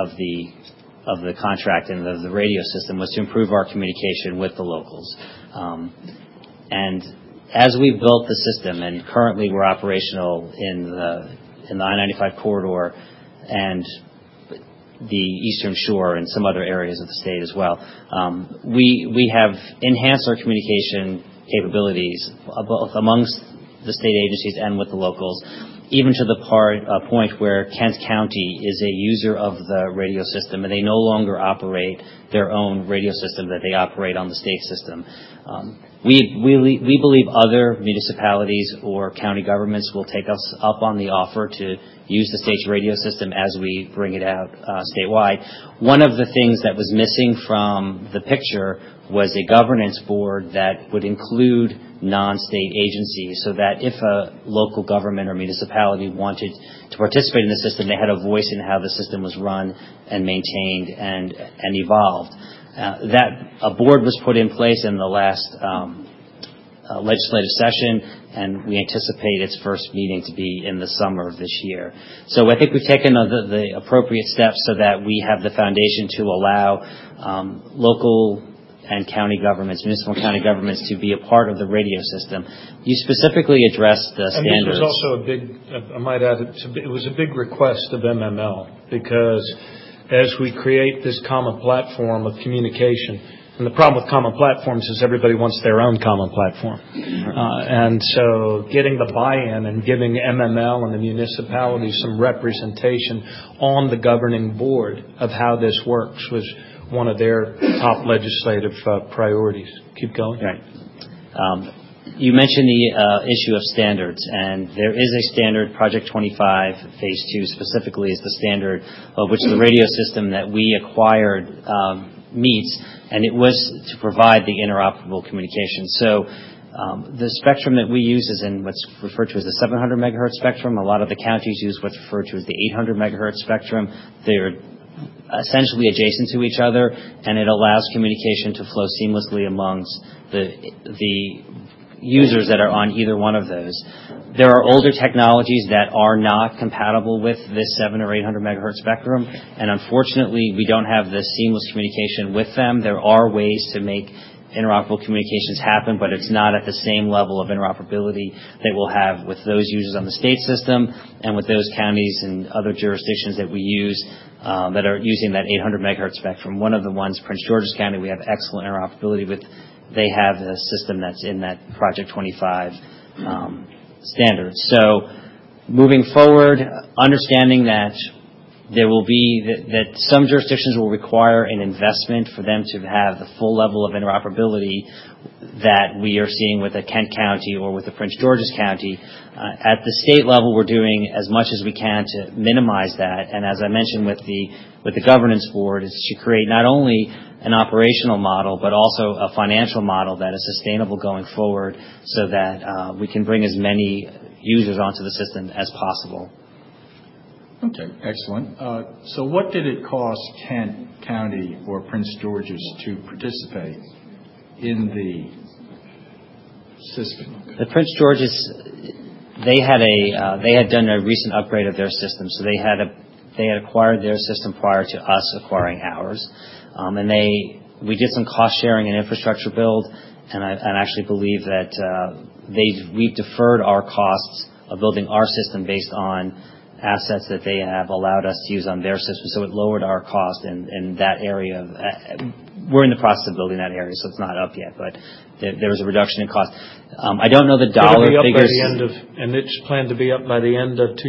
the contract and of the radio system was to improve our communication with the locals. And as we built the system, and currently we're operational in the I-95 corridor and the Eastern Shore and some other areas of the state as well, we have enhanced our communication capabilities both amongst the state agencies and with the locals, even to the point where Kent County is a user of the radio system, and they no longer operate their own radio system, that they operate on the state system. We believe other municipalities or county governments will take us up on the offer to use the state's radio system as we bring it out statewide. One of the things that was missing from the picture was a governance board that would include non-state agencies, so that if a local government or municipality wanted to participate in the system, they had a voice in how the system was run and maintained and evolved. A board was put in place in the last legislative session, and we anticipate its first meeting to be in the summer of this year. So I think we've taken the appropriate steps so that we have the foundation to allow local and county governments, municipal county governments, to be a part of the radio system. You specifically addressed the standards. And this was also a big, I might add, it was a big request of MML, because as we create this common platform of communication, and the problem with common platforms is everybody wants their own common platform. And so getting the buy-in and giving MML and the municipalities some representation on the governing board of how this works was one of their top legislative priorities. Keep going. Right. You mentioned the issue of standards, and there is a standard, Project 25, Phase 2 specifically is the standard of which the radio system that we acquired meets, and it was to provide the interoperable communication. So the spectrum that we use is in what's referred to as the 700 megahertz spectrum. A lot of the counties use what's referred to as the 800 megahertz spectrum. They're essentially adjacent to each other, and it allows communication to flow seamlessly amongst the users that are on either one of those. There are older technologies that are not compatible with this 700 or 800 megahertz spectrum, and unfortunately we don't have this seamless communication with them. There are ways to make interoperable communications happen, but it's not at the same level of interoperability that we'll have with those users on the state system and with those counties and other jurisdictions that we use that are using that 800 megahertz spectrum. One of the ones, Prince George's County, we have excellent interoperability with. They have a system that's in that Project 25 standard. So moving forward, understanding that there will be that some jurisdictions will require an investment for them to have the full level of interoperability that we are seeing with a Kent County or with a Prince George's County. At the state level, we're doing as much as we can to minimize that. And as I mentioned with the governance board, is to create not only an operational model, but also a financial model that is sustainable going forward, so that we can bring as many users onto the system as possible. Okay, excellent. So what did it cost Kent County or Prince George's to participate in the system? The Prince George's, they had done a recent upgrade of their system, so they had acquired their system prior to us acquiring ours, and they We did some cost sharing and infrastructure build, and I actually believe that we've deferred our costs of building our system based on assets that they have allowed us to use on their system. So it lowered our cost in that area. We're in the process of building that area, so it's not up yet, but there was a reduction in cost. I don't know the dollar figures. And it's planned to be up by the end of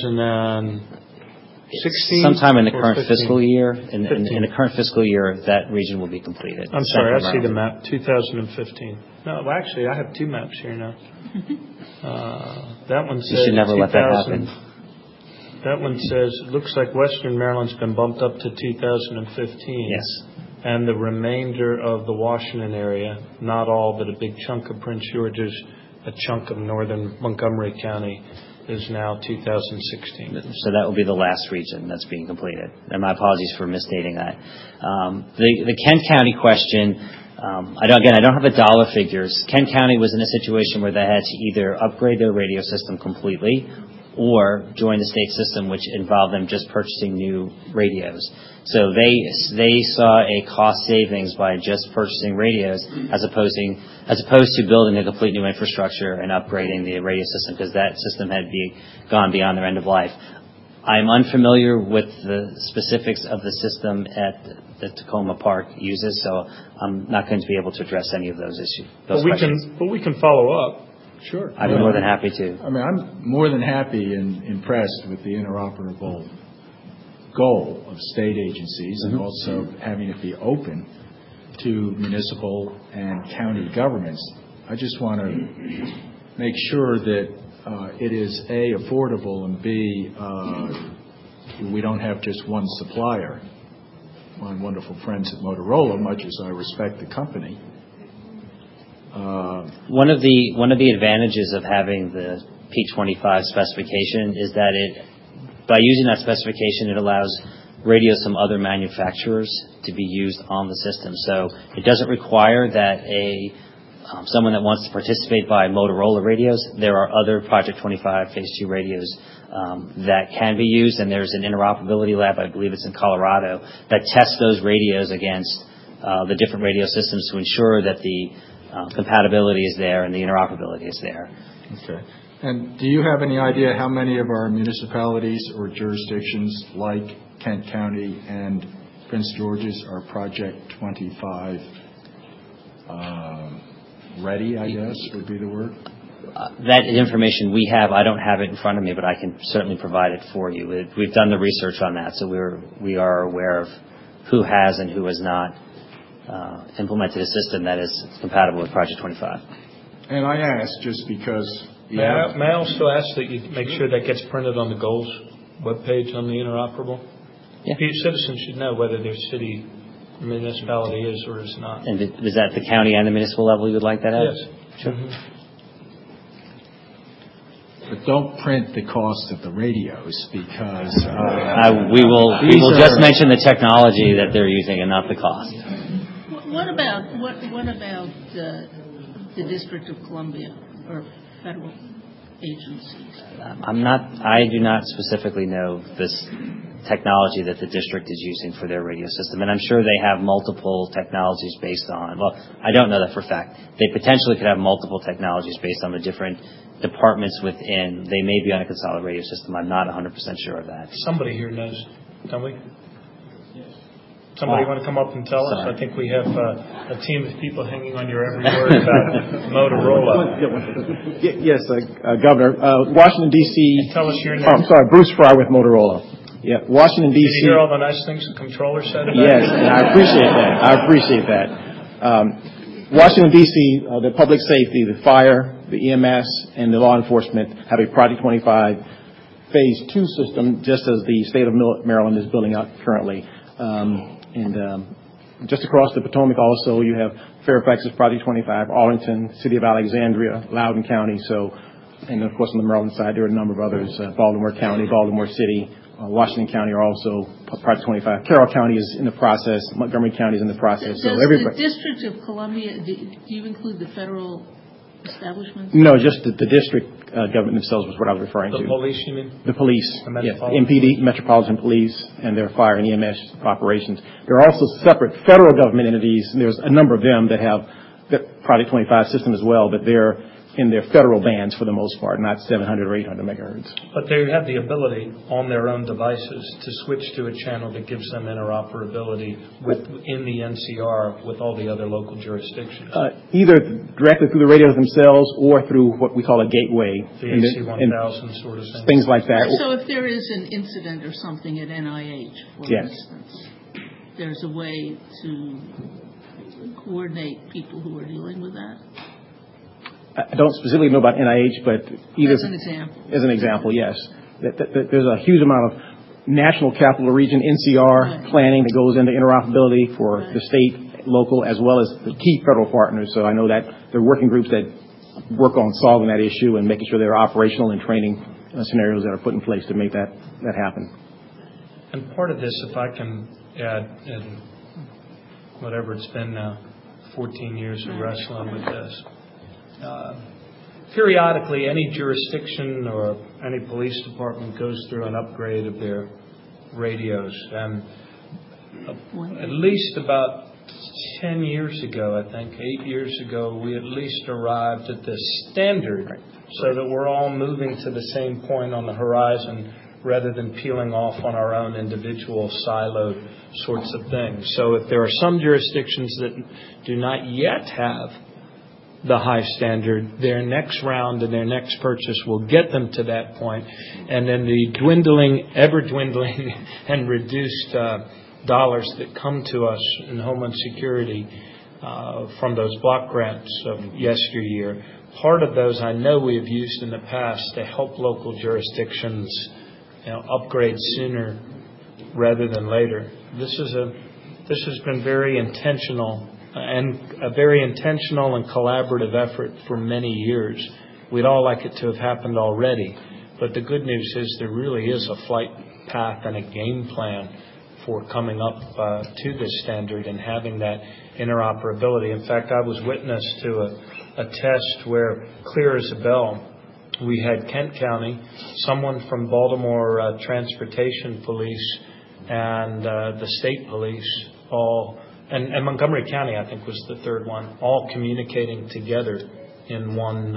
2016? Sometime in the current fiscal year. In the current fiscal year, that region will be completed. I'm sorry, I see the map, 2015. No, well, actually, I have two maps here now. That one says you should never let that happen. That one says, it looks like Western Maryland's been bumped up to 2015. Yes. And the remainder of the Washington area, not all, but a big chunk of Prince George's, a chunk of northern Montgomery County, is now 2016. So that will be the last region that's being completed. And my apologies for misstating that. The Kent County question, I don't have the dollar figures. Kent County was in a situation where they had to either upgrade their radio system completely or join the state system, which involved them just purchasing new radios. So they saw a cost savings by just purchasing radios as opposed to building a complete new infrastructure and upgrading the radio system, because that system had gone beyond their end of life. I'm unfamiliar with the specifics of the system that Tacoma Park uses, so I'm not going to be able to address any of those issues. But we can follow up. Sure. I'd be more than happy to. I mean, I'm more than happy and impressed with the interoperable goal of state agencies and also having it be open to municipal and county governments. I just want to make sure that it is A, affordable, and B, we don't have just one supplier. My wonderful friends at Motorola, much as I respect the company. One of the advantages of having the P25 specification is that by using that specification, it allows radios from other manufacturers to be used on the system. So it doesn't require that someone that wants to participate buy Motorola radios. There are other Project 25 Phase 2 radios that can be used, and there's an interoperability lab, I believe it's in Colorado, that tests those radios against the different radio systems to ensure that the compatibility is there and the interoperability is there. Okay. And do you have any idea how many of our municipalities or jurisdictions like Kent County and Prince George's are Project 25 ready, I guess, would be the word? That information we have, I don't have it in front of me, but I can certainly provide it for you. We've done the research on that, so we are aware of who has and who has not implemented a system that is compatible with Project 25. And I ask just because... May I also ask that you make sure that gets printed on the goals webpage on the interoperable? Yeah. Citizens should know whether their city or municipality is or is not. And is that the county and the municipal level you would like that at? Yes. Sure. But don't print the cost of the radios because... we will just mention the technology that they're using and not the cost. What about the District of Columbia or federal agencies? I do not specifically know this technology that the district is using for their radio system, and I'm sure they have multiple technologies based on. Well, I don't know that for a fact. They potentially could have multiple technologies based on the different departments within. They may be on a consolidated radio system. I'm not 100% sure of that. Somebody here knows, don't we? Somebody want to come up and tell us? I think we have a team of people hanging on your every word about Motorola. Yes, Governor. Washington, D.C. Tell us your name. Oh, I'm sorry, Bruce Fry with Motorola. Yeah, Washington, D.C. Did you hear all the nice things the comptroller said about Yes, you? and I appreciate that. Washington, D.C., the public safety, the fire, the EMS, and the law enforcement have a Project 25 Phase 2 system, just as the state of Maryland is building out currently. And just across the Potomac also, you have Fairfax's Project 25, Arlington, City of Alexandria, Loudoun County. And of course on the Maryland side, there are a number of others, Baltimore County, Baltimore City, Washington County are also Project 25. Carroll County is in the process. Montgomery County is in the process. Does the District of Columbia, do you include the federal establishments? No, just the district government themselves was what I was referring to. The police, you mean? The police, The yes. Metropolitan MPD, Metropolitan Police, and their fire and EMS operations. There are also separate federal government entities, and there's a number of them that have the Project 25 system as well, but they're in their federal bands for the most part, not 700 or 800 megahertz. But they have the ability on their own devices to switch to a channel that gives them interoperability in the NCR with all the other local jurisdictions. Either directly through the radios themselves or through what we call a gateway. The AC-1000 sort of thing. Things like that. So if there is an incident or something at NIH, for instance, there's a way to coordinate people who are dealing with that? I don't specifically know about NIH, but either as an example. As an example, yes. There's a huge amount of national capital region NCR planning that goes into interoperability for the state, local, as well as the key federal partners. So I know that there are working groups that work on solving that issue and making sure there are operational and training scenarios that are put in place to make that happen. And part of this, if I can add, in whatever it's been now, 14 years of wrestling with this. Periodically, any jurisdiction or any police department goes through an upgrade of their radios. And at least about 10 years ago, I think, 8 years ago, we at least arrived at this standard so that we're all moving to the same point on the horizon rather than peeling off on our own individual siloed sorts of things. So if there are some jurisdictions that do not yet have the high standard, their next round and their next purchase will get them to that point. And then the ever dwindling and reduced dollars that come to us in Homeland Security from those block grants of yesteryear, part of those I know we have used in the past to help local jurisdictions upgrade sooner rather than later. This has been very intentional and a very intentional and collaborative effort for many years. We'd all like it to have happened already, but the good news is there really is a flight path and a game plan for coming up to this standard and having that interoperability. In fact, I was witness to a test where, clear as a bell, we had Kent County, someone from Baltimore Transportation Police, and the state police all. And Montgomery County, I think, was the third one, all communicating together in one,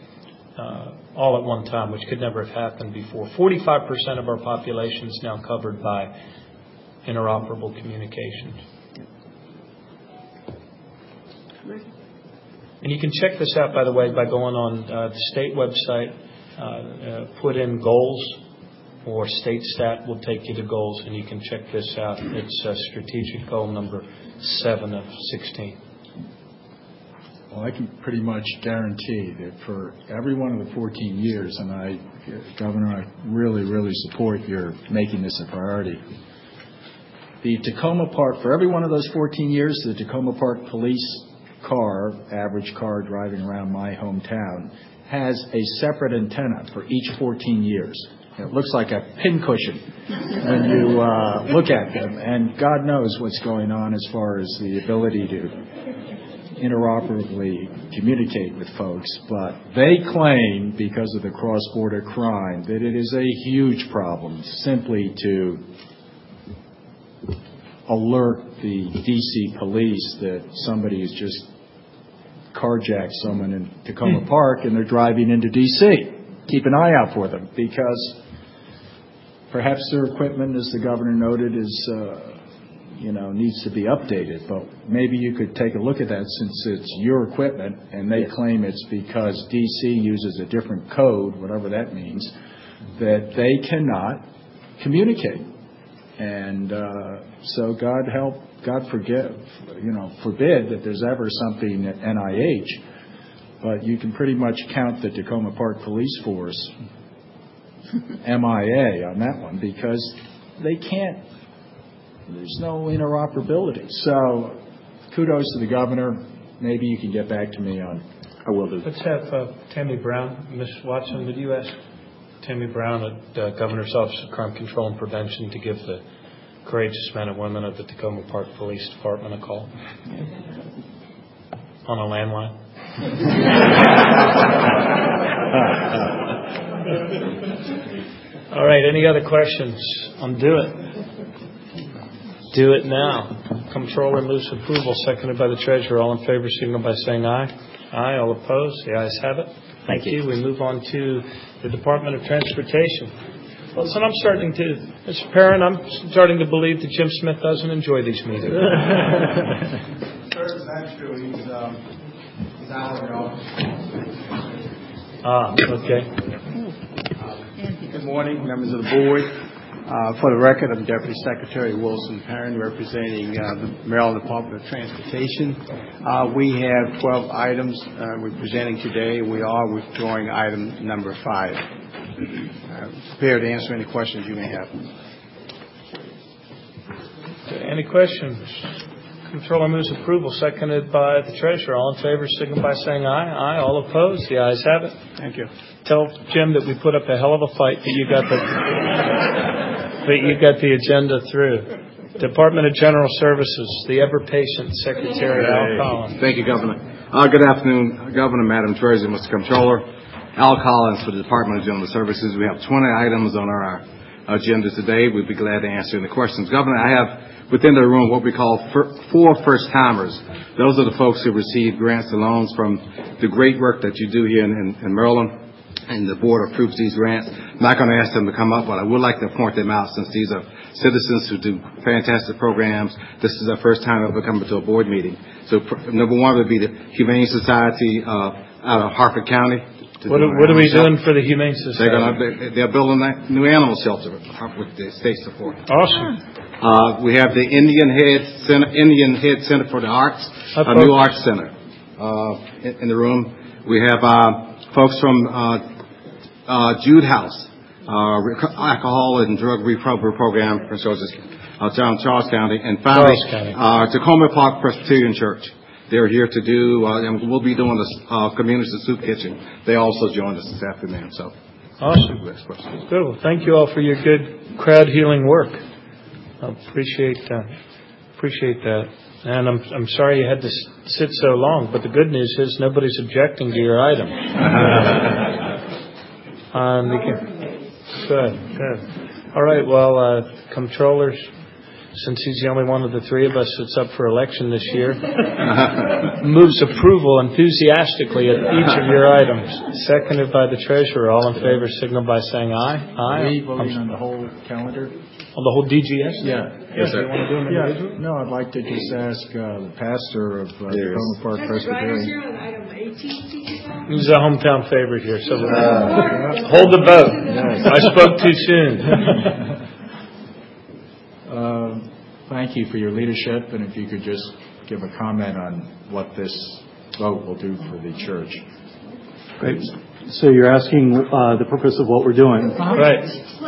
all at one time, which could never have happened before. 45% of our population is now covered by interoperable communications. And you can check this out, by the way, by going on the state website, put in goals, or StateStat will take you to goals, and you can check this out. It's strategic goal number 7 of 16. Well, I can pretty much guarantee that for every one of the 14 years, and Governor, I really, really support your making this a priority. The Tacoma Park, for every one of those 14 years, the Tacoma Park police car, average car driving around my hometown, has a separate antenna for each 14 years. It looks like a pincushion when you look at them. And God knows what's going on as far as the ability to interoperably communicate with folks. But they claim, because of the cross-border crime, that it is a huge problem simply to alert the D.C. police that somebody has just carjacked someone in Tacoma Park and they're driving into D.C. Keep an eye out for them, because perhaps their equipment, as the governor noted, is needs to be updated. But maybe you could take a look at that, since it's your equipment and they claim it's because D.C. uses a different code, whatever that means, that they cannot communicate. And so God forbid that there's ever something at NIH, but you can pretty much count the Tacoma Park Police Force MIA on that one, because they can't, there's no interoperability. So kudos to the governor. Maybe you can get back to me on. I will do. Let's have Tammy Brown. Ms. Watson, would you ask Tammy Brown at the Governor's Office of Crime Control and Prevention to give the courageous men and women of the Tacoma Park Police Department a call on a landline? All right, any other questions on Do It? Do It now. Comptroller moves approval, seconded by the treasurer. All in favor, signal by saying aye. Aye. All opposed? The ayes have it. Thank you. We move on to the Department of Transportation. Well, so Mr. Perrin, I'm starting to believe that Jim Smith doesn't enjoy these meetings. Sir, that's true. He's out of the office. Okay. Good morning, members of the board. For the record, I'm Deputy Secretary Wilson Perrin, representing the Maryland Department of Transportation. We have 12 items we're presenting today. We are withdrawing item number 5. Prepared to answer any questions you may have. Any questions? Comptroller moves approval, seconded by the treasurer. All in favor, signal by saying aye. Aye. All opposed? The ayes have it. Thank you. Tell Jim that we put up a hell of a fight that you got the agenda through. Department of General Services, the ever-patient Secretary Al Collins. Thank you, Governor. Good afternoon, Governor, Madam Treasurer, Mr. Comptroller. Al Collins for the Department of General Services. We have 20 items on our agenda today. We'd be glad to answer any questions. Governor, I have within the room what we call 4 first-timers. Those are the folks who receive grants and loans from the great work that you do here in Maryland, and the board approves these grants. I'm not going to ask them to come up, but I would like to point them out since these are citizens who do fantastic programs. This is their first time ever coming to a board meeting. So number 1 would be the Humane Society out of Harford County. What are we doing for the Humane Society? They're building a new animal shelter with the state support. Awesome. We have the Indian Head Center for the Arts, a new arts center in the room. We have folks from Jude House, alcohol and drug recovery program for Charles County, and finally Tacoma Park Presbyterian Church. They're here to do, and we'll be doing this community soup kitchen. They also joined us this afternoon. So, awesome. Good. Well, thank you all for your good crowd healing work. I appreciate that. And I'm sorry you had to sit so long, but the good news is nobody's objecting to your item. Good. All right. Well, comptrollers, since he's the only one of the 3 of us that's up for election this year, moves approval enthusiastically at each of your items. Seconded by the treasurer. All in favor, signal by saying aye. Aye. Are we voting on the whole calendar? On the whole DGS? Yeah. Yes, sir. You want to do them individually? No, I'd like to just ask the pastor of Tacoma Park Presbyterian. He's a hometown favorite here, so hold the vote. Nice. I spoke too soon. Thank you for your leadership, and if you could just give a comment on what this vote will do for the church. Great. So you're asking the purpose of what we're doing. Right.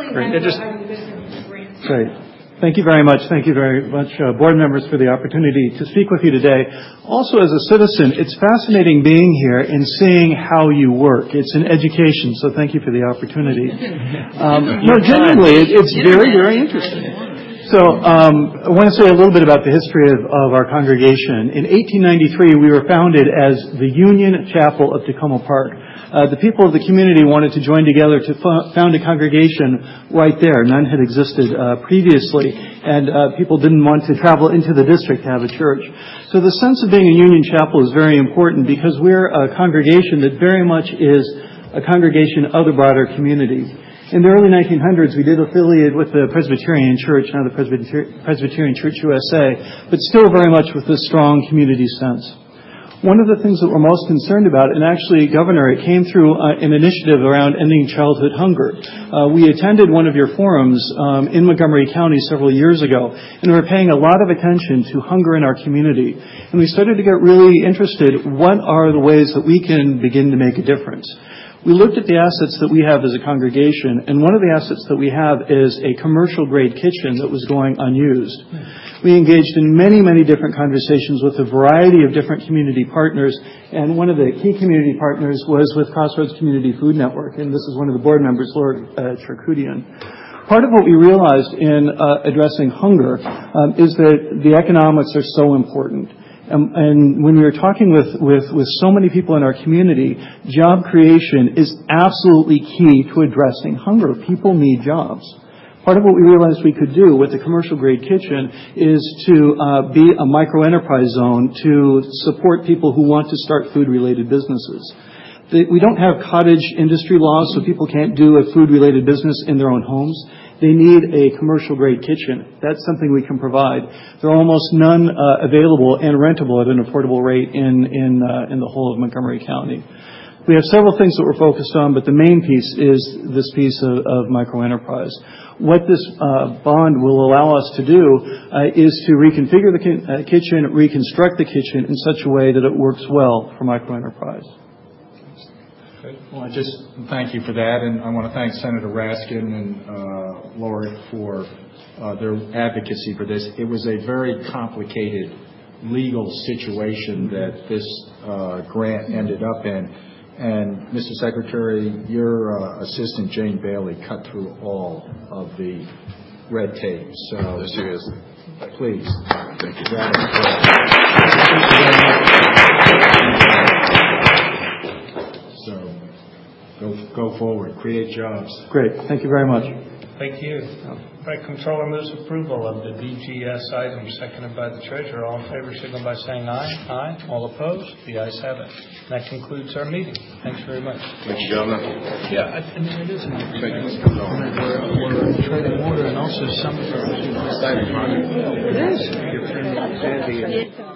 Great. Thank you very much. Thank you very much, board members, for the opportunity to speak with you today. Also, as a citizen, it's fascinating being here and seeing how you work. It's an education, so thank you for the opportunity. No, genuinely, it's very, very interesting. So I want to say a little bit about the history of our congregation. In 1893, we were founded as the Union Chapel of Tacoma Park. The people of the community wanted to join together to found a congregation right there. None had existed previously, and people didn't want to travel into the district to have a church. So the sense of being a Union Chapel is very important because we're a congregation that very much is a congregation of the broader community. In the early 1900s, we did affiliate with the Presbyterian Church, now the Presbyterian Church USA, but still very much with this strong community sense. One of the things that we're most concerned about, and actually, Governor, it came through an initiative around ending childhood hunger. We attended one of your forums in Montgomery County several years ago, and we're paying a lot of attention to hunger in our community. And we started to get really interested, what are the ways that we can begin to make a difference? We looked at the assets that we have as a congregation, and one of the assets that we have is a commercial-grade kitchen that was going unused. We engaged in many, many different conversations with a variety of different community partners, and one of the key community partners was with Crossroads Community Food Network, and this is one of the board members, Lord Charcudian. Part of what we realized in addressing hunger is that the economics are so important. And when we are talking with so many people in our community, job creation is absolutely key to addressing hunger. People need jobs. Part of what we realized we could do with the commercial grade kitchen is to be a micro-enterprise zone to support people who want to start food-related businesses. We don't have cottage industry laws, so people can't do a food-related business in their own homes. They need a commercial grade kitchen. That's something we can provide. There are almost none available and rentable at an affordable rate in the whole of Montgomery County. We have several things that we're focused on, but the main piece is this piece of micro-enterprise. What this bond will allow us to do is to reconfigure the kitchen, reconstruct the kitchen in such a way that it works well for micro-enterprise. Well, I just thank you for that, and I want to thank Senator Raskin and Lori for their advocacy for this. It was a very complicated legal situation that this grant ended up in. And, Mr. Secretary, your assistant, Jane Bailey, cut through all of the red tape. So, yes, she is. Please. Thank you. So, go forward. Create jobs. Great. Thank you very much. Thank you. Right, Comptroller moves approval of the DGS item, seconded by the Treasurer. All in favor, signal by saying aye. Aye. All opposed? The ayes have it. That concludes our meeting. Thanks very much. Thank you, Governor. Yeah, I mean, it is an we're treading water, and also some of our... It is.